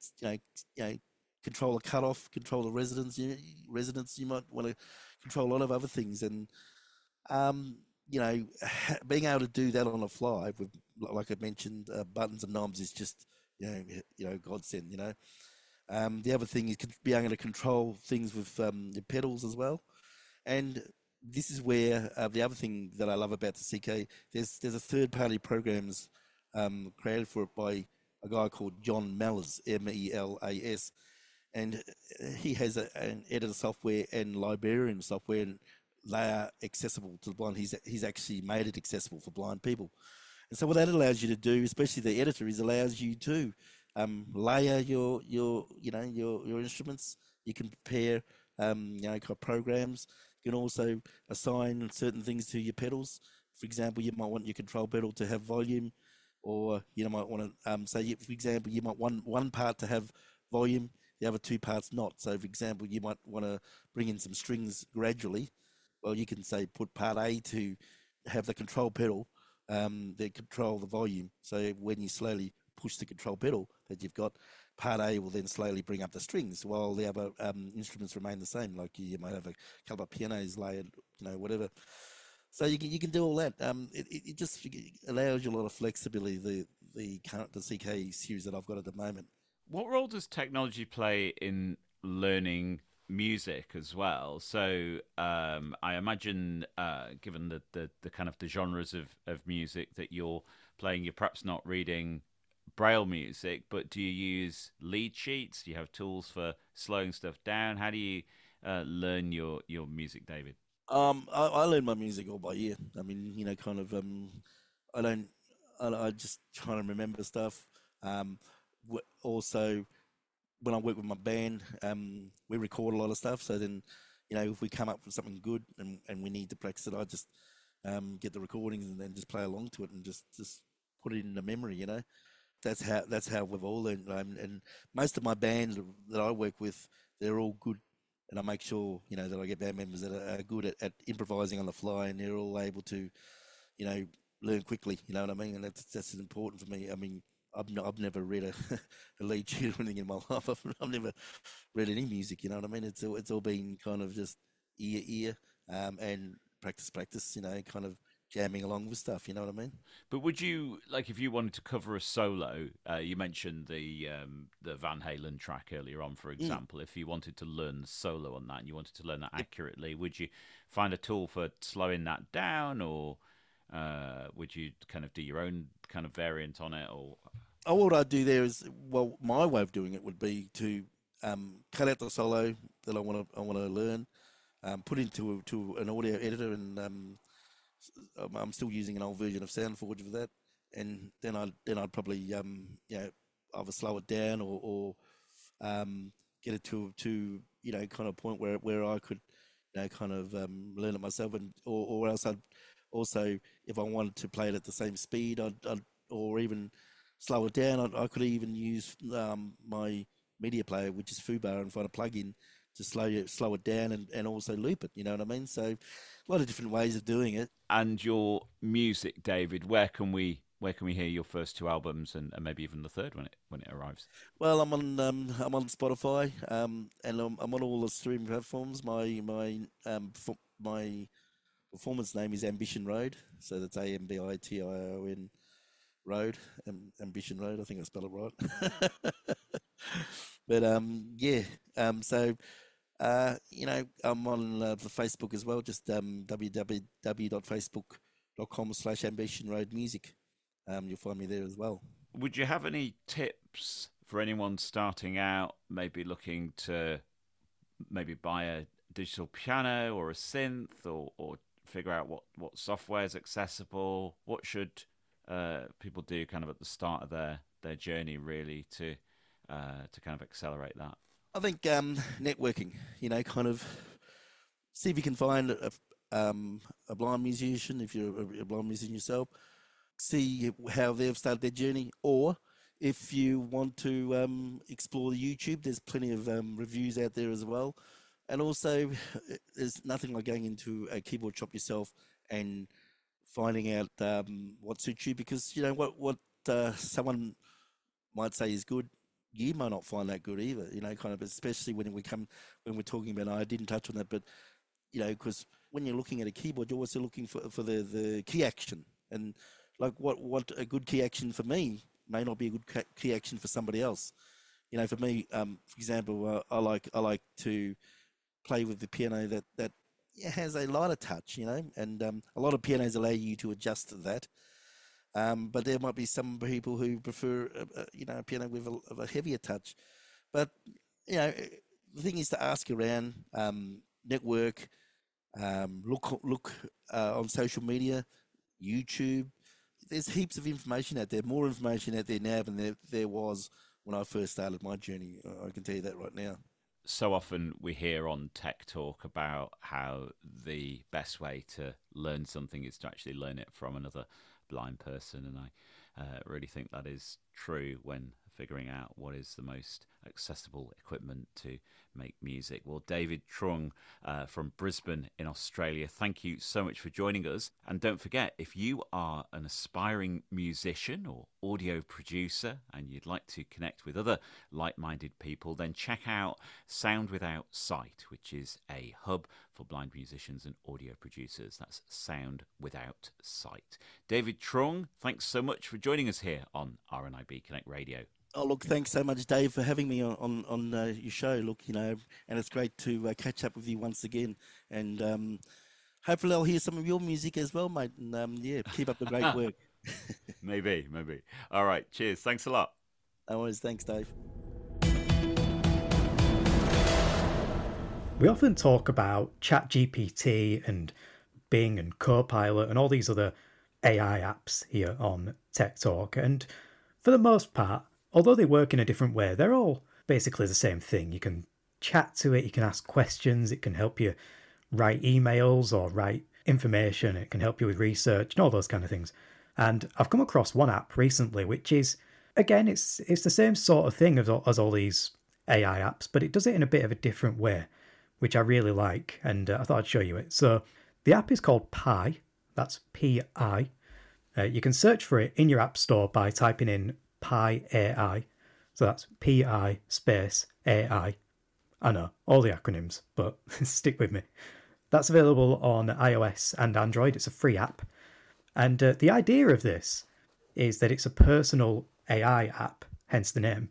add control a cutoff, control the resonance. You might want to control a lot of other things, and being able to do that on the fly with, like I mentioned, buttons and knobs is just godsend. The other thing is being able to control things with the pedals as well, and this is where the other thing that I love about the CK, there's a third-party programs created for it by a guy called John Melas, Melas, and he has an editor software and librarian software, and they are accessible to the blind. He's actually made it accessible for blind people, and so what that allows you to do, especially the editor, is allows you to layer your instruments. You can prepare programs. You can also assign certain things to your pedals. For example, you might want your control pedal to have volume, or you might want to for example, you might want one part to have volume, the other 2 parts not. So for example, you might want to bring in some strings gradually. Well, you can say put part A to have the control pedal that control the volume. So when you slowly push the control pedal that you've got, part A will then slowly bring up the strings, while the other instruments remain the same. Like you might have a couple of pianos layered, whatever. So you can do all that. It just allows you a lot of flexibility. The CK series that I've got at the moment. What role does technology play in learning music as well. So I imagine, given the kind of the genres of music that you're playing, you're perhaps not reading Braille music, but do you use lead sheets? Do you have tools for slowing stuff down? How do you learn your music, David? I learn my music all by ear. I mean, kind of. I don't. I just try to remember stuff. Also, when I work with my band, we record a lot of stuff. So then, if we come up with something good and we need to practice it, I just get the recordings and then just play along to it and just put it in the memory. That's how we've all learned. And most of my band that I work with, they're all good. And I make sure, that I get band members that are good at improvising on the fly, and they're all able to, learn quickly. You know what I mean? And that's important for me. I mean, I've never read a lead sheet or anything in my life. I've never read any music. You know what I mean? It's all been kind of just ear, and practice. Kind of jamming along with stuff. You know what I mean? But would you, like, if you wanted to cover a solo, you mentioned the Van Halen track earlier on, for example. If you wanted to learn the solo on that and you wanted to learn that accurately, would you find a tool for slowing that down, or would you kind of do your own kind of variant on it? Or what I'd do there is, well, my way of doing it would be to cut out the solo that I want to learn, put into an audio editor, and I'm still using an old version of SoundForge for that, and then I'd probably either slow it down or get it to kind of point where I could kind of learn it myself, and or else I'd also, if I wanted to play it at the same speed, I'd or even slow it down, I could even use my media player, which is Fubar, and find a plug-in to slow it down and also loop it. You know what I mean? So a lot of different ways of doing it. And your music, David, where can we hear your first two albums and maybe even the third when it arrives? Well, I'm on Spotify, and I'm on all the streaming platforms. My performance name is Ambition Road, so that's AMBITION Road, Ambition Road. I think I spelled it right. But so I'm on the Facebook as well, just www.facebook.com/Ambition Road Music. You'll find me there as well. Would you have any tips for anyone starting out, maybe looking to buy a digital piano or a synth, or figure out what software is accessible? What should people do kind of at the start of their journey, really, to kind of accelerate that? I think networking, kind of see if you can find a blind musician, if you're a blind musician yourself, see how they've started their journey, or if you want to explore the YouTube, there's plenty of reviews out there as well. And also, there's nothing like going into a keyboard shop yourself and finding out what suits you, because what someone might say is good, you might not find that good either. Kind of, especially when we're talking about. I didn't touch on that, but because when you're looking at a keyboard, you're also looking for the key action, and like what a good key action for me may not be a good key action for somebody else. For me, for example, I like to play with the piano that has a lighter touch, and a lot of pianos allow you to adjust that. But there might be some people who prefer, a piano with a heavier touch. But the thing is to ask around, network, look on social media, YouTube. There's heaps of information out there, more information out there now than there was when I first started my journey. I can tell you that right now. So often we hear on Tech Talk about how the best way to learn something is to actually learn it from another blind person, and I really think that is true when figuring out what is the most accessible equipment to make music. Well, David Trung from Brisbane in Australia, thank you so much for joining us. And don't forget, if you are an aspiring musician or audio producer and you'd like to connect with other like-minded people, then check out Sound Without Sight, which is a hub for blind musicians and audio producers. That's Sound Without Sight. David Trung, thanks so much for joining us here on RNIB Connect Radio. Oh, look, thanks so much, Dave, for having me. me on your show. Look, and it's great to catch up with you once again. And hopefully I'll hear some of your music as well, mate. And keep up the great work. Maybe. All right. Cheers. Thanks a lot. No worries. Thanks, Dave. We often talk about ChatGPT and Bing and Copilot and all these other AI apps here on Tech Talk. And for the most part, although they work in a different way, they're all basically the same thing. You can chat to it, you can ask questions, it can help you write emails or write information, it can help you with research and all those kind of things. And I've come across one app recently, which is, again, it's the same sort of thing as all these AI apps, but it does it in a bit of a different way, which I really like, and I thought I'd show you it. So the app is called Pi, that's P-I. You can search for it in your app store by typing in Pi AI. So that's P-I space A-I. I know, all the acronyms, but stick with me. That's available on iOS and Android. It's a free app. And the idea of this is that it's a personal AI app, hence the name.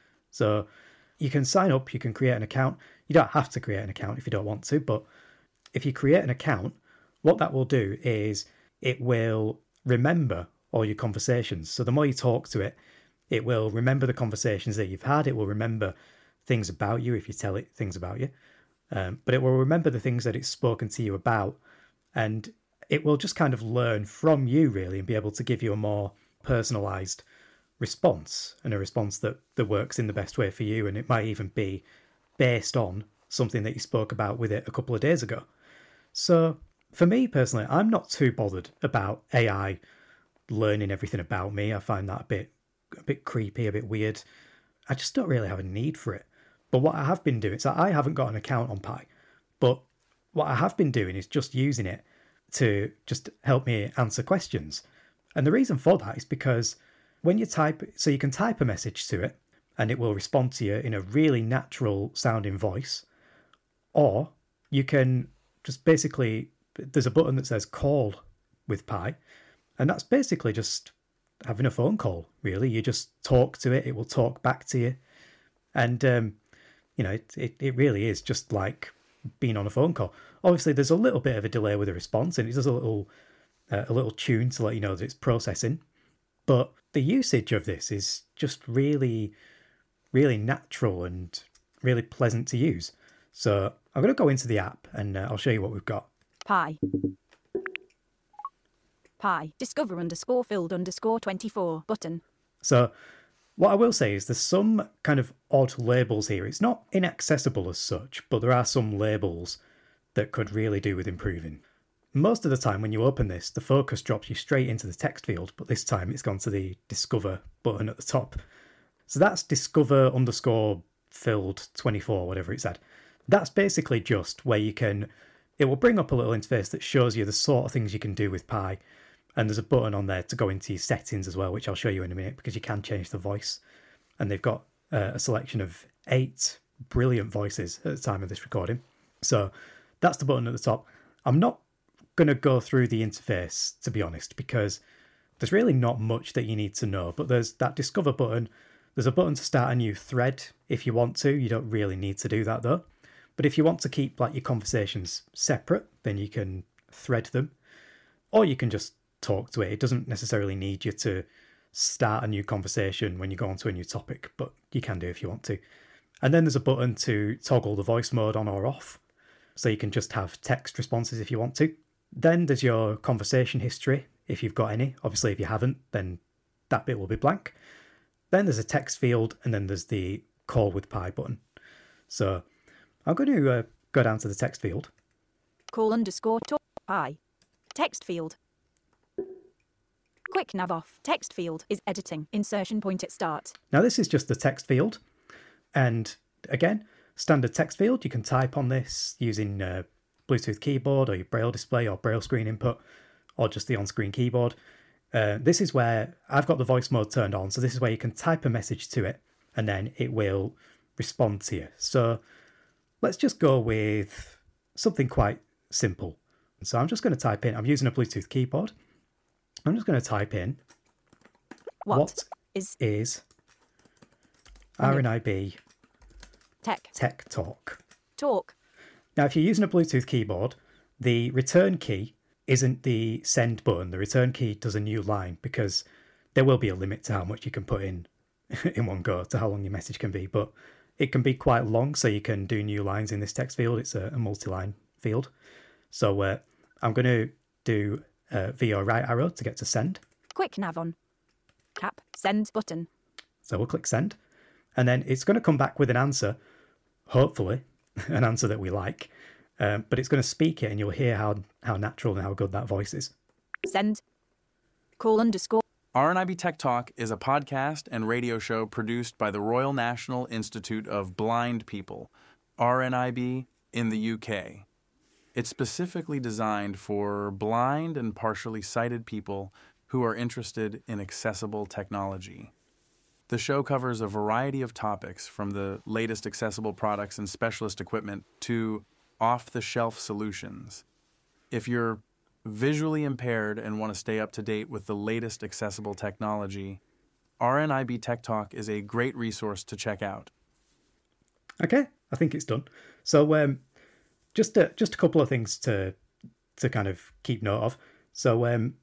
So you can sign up, you can create an account. You don't have to create an account if you don't want to, but if you create an account, what that will do is it will remember all your conversations. So the more you talk to it, it will remember the conversations that you've had. It will remember things about you if you tell it things about you. But it will remember the things that it's spoken to you about. And it will just kind of learn from you, really, and be able to give you a more personalised response, and a response that works in the best way for you. And it might even be based on something that you spoke about with it a couple of days ago. So for me personally, I'm not too bothered about AI learning everything about me. I find that a bit creepy, a bit weird. I just don't really have a need for it. But what I have been doing, so I haven't got an account on Pi, but what I have been doing is just using it to just help me answer questions. And the reason for that is because when you type, so you can type a message to it and it will respond to you in a really natural sounding voice, or you can just basically, there's a button that says call with Pi, and that's basically just having a phone call, really. You just talk to it, it will talk back to you. And, it really is just like being on a phone call. Obviously, there's a little bit of a delay with the response, and it does a little tune to let you know that it's processing. But the usage of this is just really, really natural and really pleasant to use. So I'm going to go into the app and I'll show you what we've got. Pi. Discover_field_24 button. So what I will say is there's some kind of odd labels here. It's not inaccessible as such, but there are some labels that could really do with improving. Most of the time when you open this, the focus drops you straight into the text field, but this time it's gone to the Discover button at the top. So that's Discover_field24, whatever it said. That's basically just where it will bring up a little interface that shows you the sort of things you can do with Pi. And there's a button on there to go into your settings as well, which I'll show you in a minute, because you can change the voice. And they've got a selection of 8 brilliant voices at the time of this recording. So that's the button at the top. I'm not going to go through the interface, to be honest, because there's really not much that you need to know. But there's that Discover button. There's a button to start a new thread if you want to. You don't really need to do that, though. But if you want to keep your conversations separate, then you can thread them. Or you can just talk to it. It doesn't necessarily need you to start a new conversation when you go onto a new topic, but you can do if you want to. And then there's a button to toggle the voice mode on or off, so you can just have text responses if you want to. Then there's your conversation history, if you've got any. Obviously, if you haven't, then that bit will be blank. Then there's a text field, and then there's the call with Pi button. So I'm going to go down to the text field. Call_talk Pi. Text field. Quick nav off. Text field is editing. Insertion point at start. Now this is just the text field. And again, standard text field. You can type on this using Bluetooth keyboard or your Braille display or Braille screen input, or just the on-screen keyboard. This is where I've got the voice mode turned on. So this is where you can type a message to it and then it will respond to you. So let's just go with something quite simple. So I'm just going to type in, I'm using a Bluetooth keyboard. I'm just going to type in, what is RNIB Tech Talk. Talk. Now, if you're using a Bluetooth keyboard, the return key isn't the send button. The return key does a new line because there will be a limit to how much you can put in one go, to how long your message can be. But it can be quite long, so you can do new lines in this text field. It's a multi-line field. So I'm going to do VO right arrow to get to send. Quick nav on. Tap send button. So we'll click send. And then it's going to come back with an answer, hopefully, an answer that we like. But it's going to speak it and you'll hear how natural and how good that voice is. Send. Call _ RNIB Tech Talk is a podcast and radio show produced by the Royal National Institute of Blind People, RNIB, in the UK. It's specifically designed for blind and partially sighted people who are interested in accessible technology. The show covers a variety of topics, from the latest accessible products and specialist equipment to off-the-shelf solutions. If you're visually impaired and want to stay up to date with the latest accessible technology, RNIB Tech Talk is a great resource to check out. Okay, I think it's done. So just a couple of things to kind of keep note of. So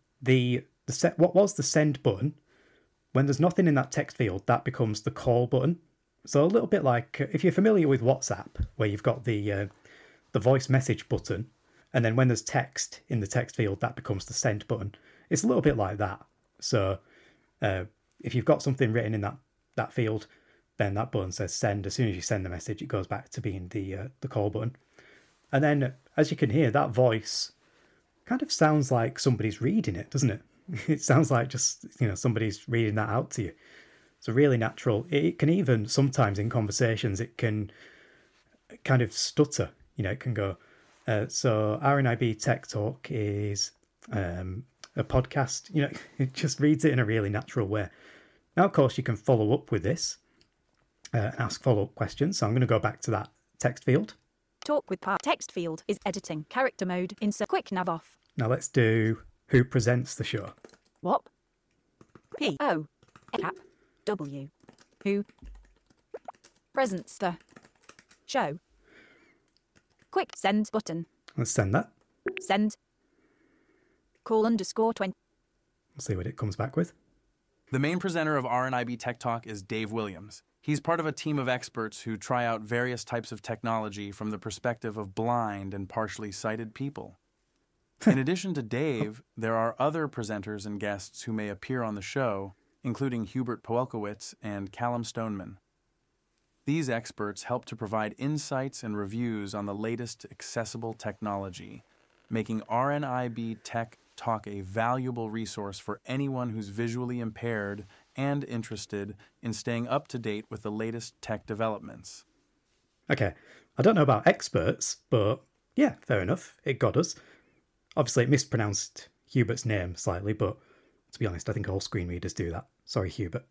what was the send button? When there's nothing in that text field, that becomes the call button. So a little bit like if you're familiar with WhatsApp, where you've got the voice message button, and then when there's text in the text field, that becomes the send button. It's a little bit like that. So if you've got something written in that field, then that button says send. As soon as you send the message, it goes back to being the call button. And then, as you can hear, that voice kind of sounds like somebody's reading it, doesn't it? It sounds like just, somebody's reading that out to you. It's really natural. It can even, sometimes in conversations, it can kind of stutter. It can go, so RNIB Tech Talk is a podcast. It just reads it in a really natural way. Now, of course, you can follow up with this and ask follow-up questions. So I'm going to go back to that text field. Talk with part. Text field is editing. Character mode. Insert. Quick nav off. Now let's do who presents the show. What? P-O. Cap. W. Who presents the show. Quick send button. Let's send that. Send. Call _ 20. Let's see what it comes back with. The main presenter of RNIB Tech Talk is Dave Williams. He's part of a team of experts who try out various types of technology from the perspective of blind and partially sighted people. In addition to Dave, there are other presenters and guests who may appear on the show, including Hubert Powelkowitz and Callum Stoneman. These experts help to provide insights and reviews on the latest accessible technology, making RNIB Tech Talk a valuable resource for anyone who's visually impaired and interested in staying up to date with the latest tech developments. Okay, I don't know about experts, but yeah, fair enough. It got us. Obviously, it mispronounced Hubert's name slightly, but to be honest, I think all screen readers do that. Sorry, Hubert.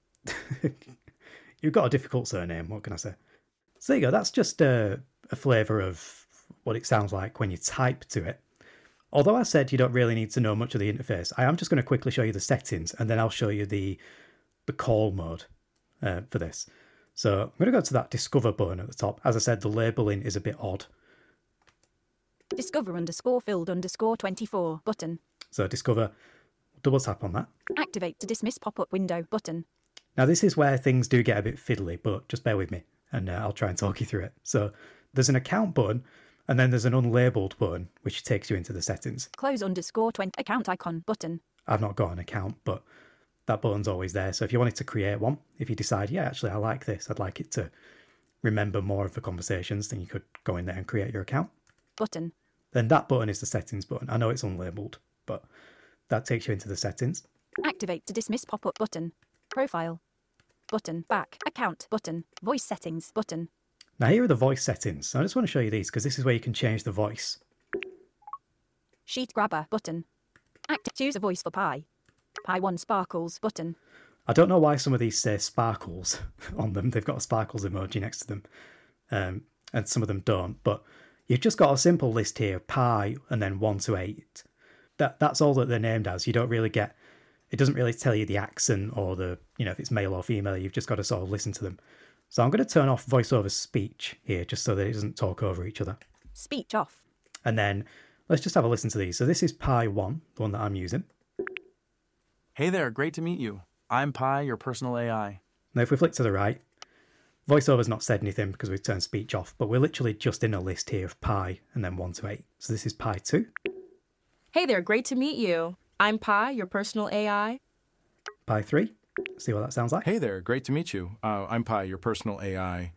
You've got a difficult surname, what can I say? So there you go, that's just a flavour of what it sounds like when you type to it. Although I said you don't really need to know much of the interface, I am just going to quickly show you the settings, and then I'll show you the call mode for this. So I'm going to go to that Discover button at the top. As I said, the labelling is a bit odd. Discover _field _24 button. So Discover, double tap on that. Activate to dismiss pop-up window button. Now this is where things do get a bit fiddly, but just bear with me and I'll try and talk you through it. So there's an account button, and then there's an unlabeled button, which takes you into the settings. Close _20 account icon button. I've not got an account, but that button's always there. So if you wanted to create one, if you decide, yeah, actually I like this, I'd like it to remember more of the conversations, then you could go in there and create your account. Button. Then that button is the settings button. I know it's unlabeled, but that takes you into the settings. Activate to dismiss pop-up button. Profile. Button. Back. Account. Button. Voice settings. Button. Now here are the voice settings. I just want to show you these because this is where you can change the voice. Sheet grabber. Button. Choose a voice for Pi. Pi 1 sparkles. Button. I don't know why some of these say sparkles on them. They've got a sparkles emoji next to them. And some of them don't. But you've just got a simple list here. Pi and then 1 to 8. That's all that they're named as. You don't really get... It doesn't really tell you the accent or the, if it's male or female. You've just got to sort of listen to them. So I'm going to turn off voiceover speech here, just so that it doesn't talk over each other. Speech off. And then let's just have a listen to these. So this is Pi 1, the one that I'm using. Hey there, great to meet you. I'm Pi, your personal AI. Now if we flick to the right, voiceover's not said anything because we've turned speech off, but we're literally just in a list here of Pi and then 1 to 8. So this is Pi 2. Hey there, great to meet you. I'm Pi, your personal AI. Pi 3. See what that sounds like. Hey there, great to meet you. I'm Pi, your personal AI.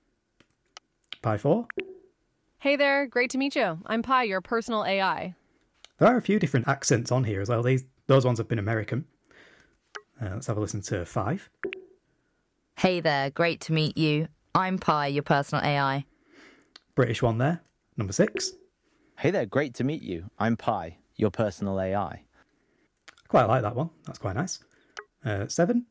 Pi 4. Hey there, great to meet you. I'm Pi, your personal AI. There are a few different accents on here as well. Those ones have been American. Let's have a listen to 5. Hey there, great to meet you. I'm Pi, your personal AI. British one there. Number 6. Hey there, great to meet you. I'm Pi, your personal AI. I quite like that one. That's quite nice. 7.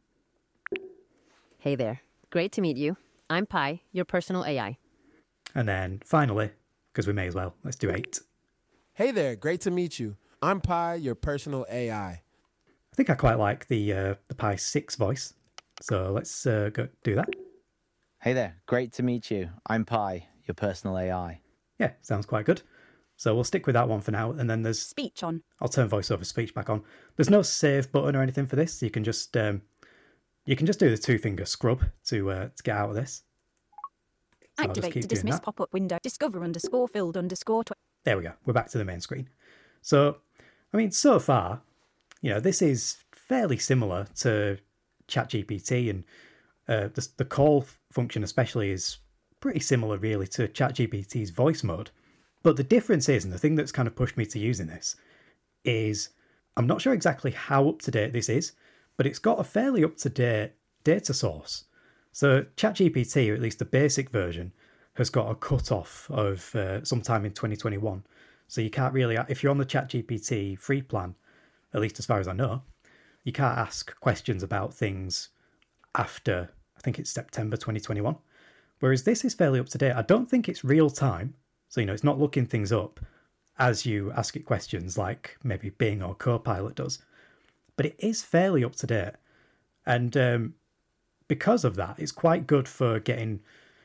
Hey there, great to meet you. I'm Pi, your personal AI. And then finally, because we may as well, let's do 8. Hey there, great to meet you. I'm Pi, your personal AI. I think I quite like the Pi 6 voice. So let's go do that. Hey there, great to meet you. I'm Pi, your personal AI. Yeah, sounds quite good. So we'll stick with that one for now. And then there's speech on. I'll turn voiceover speech back on. There's no save button or anything for this. You can just do the 2-finger scrub to get out of this. So Activate to dismiss pop-up window. Discover _field_. There we go. We're back to the main screen. So, I mean, so far, this is fairly similar to ChatGPT, and the call function especially is pretty similar really to ChatGPT's voice mode. But the difference is, and the thing that's kind of pushed me to using this, is I'm not sure exactly how up-to-date this is, but it's got a fairly up-to-date data source. So ChatGPT, or at least the basic version, has got a cut-off of sometime in 2021. So you can't really, if you're on the ChatGPT free plan, at least as far as I know, you can't ask questions about things after, I think it's September 2021. Whereas this is fairly up-to-date. I don't think it's real-time. So, it's not looking things up as you ask it questions like maybe Bing or Copilot does. But it is fairly up to date. And because of that, it's quite good for getting,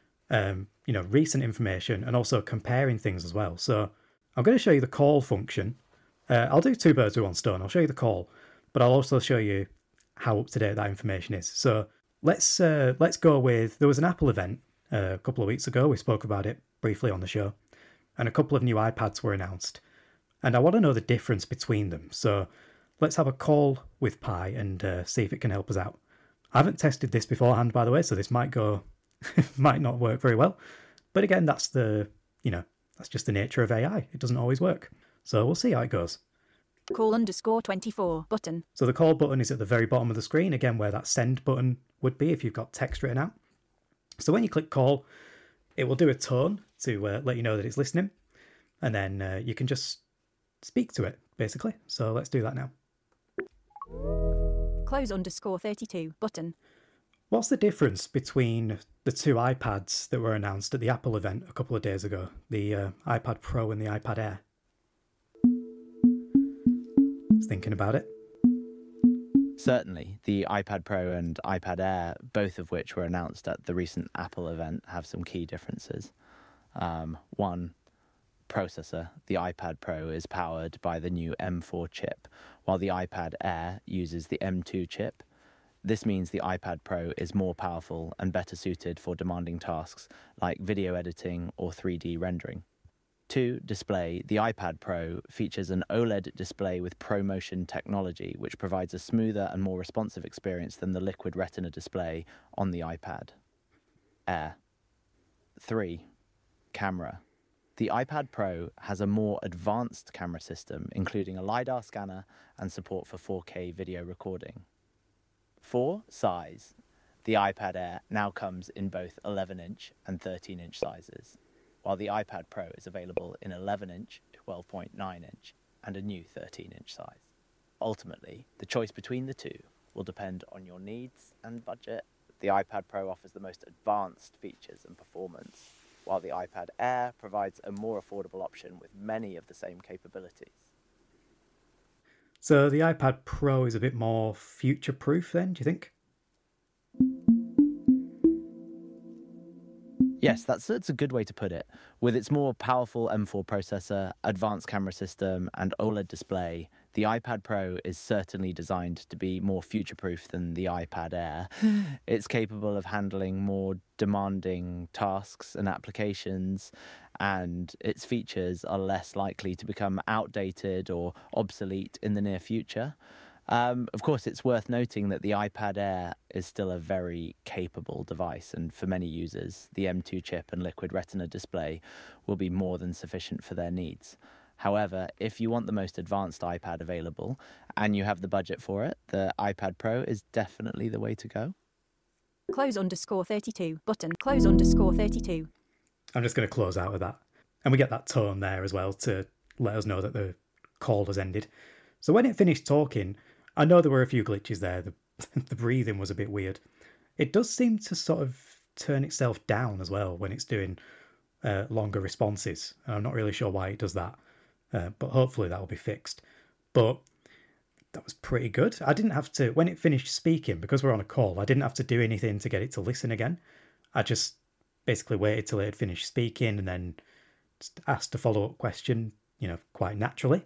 recent information and also comparing things as well. So I'm going to show you the call function. I'll do 2 birds with 1 stone. I'll show you the call, but I'll also show you how up to date that information is. So let's go with, there was an Apple event a couple of weeks ago. We spoke about it briefly on the show. And a couple of new iPads were announced. And I want to know the difference between them. So let's have a call with Pi and see if it can help us out. I haven't tested this beforehand, by the way, so this might not work very well. But again, that's just the nature of AI. It doesn't always work. So we'll see how it goes. Call _24 button. So the call button is at the very bottom of the screen, again, where that send button would be if you've got text written out. So when you click call, it will do a tone to let you know that it's listening. And then you can just speak to it, basically. So let's do that now. Close _32 button. What's the difference between the 2 iPads that were announced at the Apple event a couple of days ago? The iPad Pro and the iPad Air. Just thinking about it. Certainly, the iPad Pro and iPad Air, both of which were announced at the recent Apple event, have some key differences. One, processor. The iPad Pro is powered by the new M4 chip, while the iPad Air uses the M2 chip. This means the iPad Pro is more powerful and better suited for demanding tasks like video editing or 3D rendering. 2. Display. The iPad Pro features an OLED display with ProMotion technology, which provides a smoother and more responsive experience than the Liquid Retina display on the iPad Air. 3. Camera. The iPad Pro has a more advanced camera system, including a LiDAR scanner and support for 4K video recording. 4. Size. The iPad Air now comes in both 11-inch and 13-inch sizes, while the iPad Pro is available in 11-inch, 12.9-inch, and a new 13-inch size. Ultimately, the choice between the 2 will depend on your needs and budget. The iPad Pro offers the most advanced features and performance, while the iPad Air provides a more affordable option with many of the same capabilities. So the iPad Pro is a bit more future-proof then, do you think? Yes, that's a good way to put it. With its more powerful M4 processor, advanced camera system, and OLED display, the iPad Pro is certainly designed to be more future-proof than the iPad Air. It's capable of handling more demanding tasks and applications, and its features are less likely to become outdated or obsolete in the near future. Of course, it's worth noting that the iPad Air is still a very capable device, and for many users, the M2 chip and Liquid Retina display will be more than sufficient for their needs. However, if you want the most advanced iPad available and you have the budget for it, the iPad Pro is definitely the way to go. Close_32 button. Close_32. I'm just going to close out with that. And we get that tone there as well to let us know that the call has ended. So when it finished talking, I know there were a few glitches there. The breathing was a bit weird. It does seem to sort of turn itself down as well when it's doing longer responses. And I'm not really sure why it does that. But hopefully that will be fixed. But that was pretty good. I didn't have to, when it finished speaking, because we're on a call, I didn't have to do anything to get it to listen again. I just basically waited till it had finished speaking and then just asked a follow-up question, quite naturally.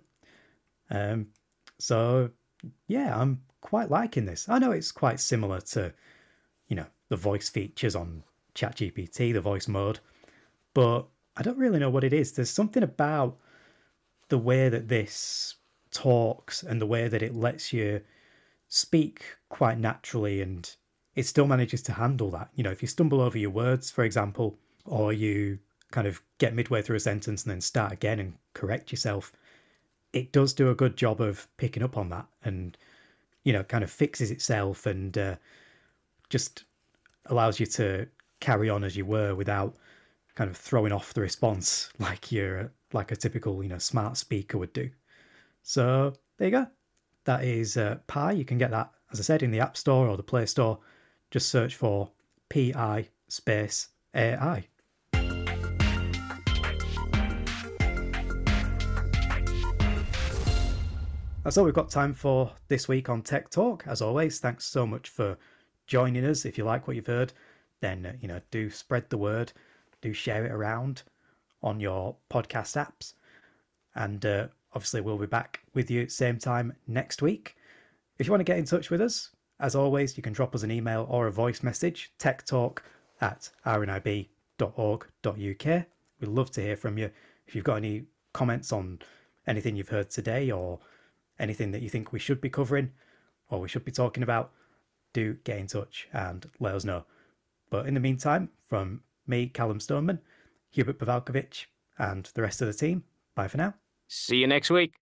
So, yeah, I'm quite liking this. I know it's quite similar to, the voice features on ChatGPT, the voice mode, but I don't really know what it is. There's something about the way that this talks and the way that it lets you speak quite naturally, and it still manages to handle that. If you stumble over your words, for example, or you kind of get midway through a sentence and then start again and correct yourself, it does do a good job of picking up on that and, kind of fixes itself and just allows you to carry on as you were without kind of throwing off the response like a typical, smart speaker would do. So there you go. That is Pi. You can get that, as I said, in the App Store or the Play Store. Just search for PI space AI. That's all we've got time for this week on Tech Talk. As always, thanks so much for joining us. If you like what you've heard, then, do spread the word. Do share it around on your podcast apps. And obviously, we'll be back with you same time next week. If you want to get in touch with us, as always, you can drop us an email or a voice message, techtalk@rnib.org.uk. We'd love to hear from you. If you've got any comments on anything you've heard today or anything that you think we should be covering or we should be talking about, do get in touch and let us know. But in the meantime, from me, Callum Stoneman, Hubert Pavalkovich, and the rest of the team, bye for now. See you next week.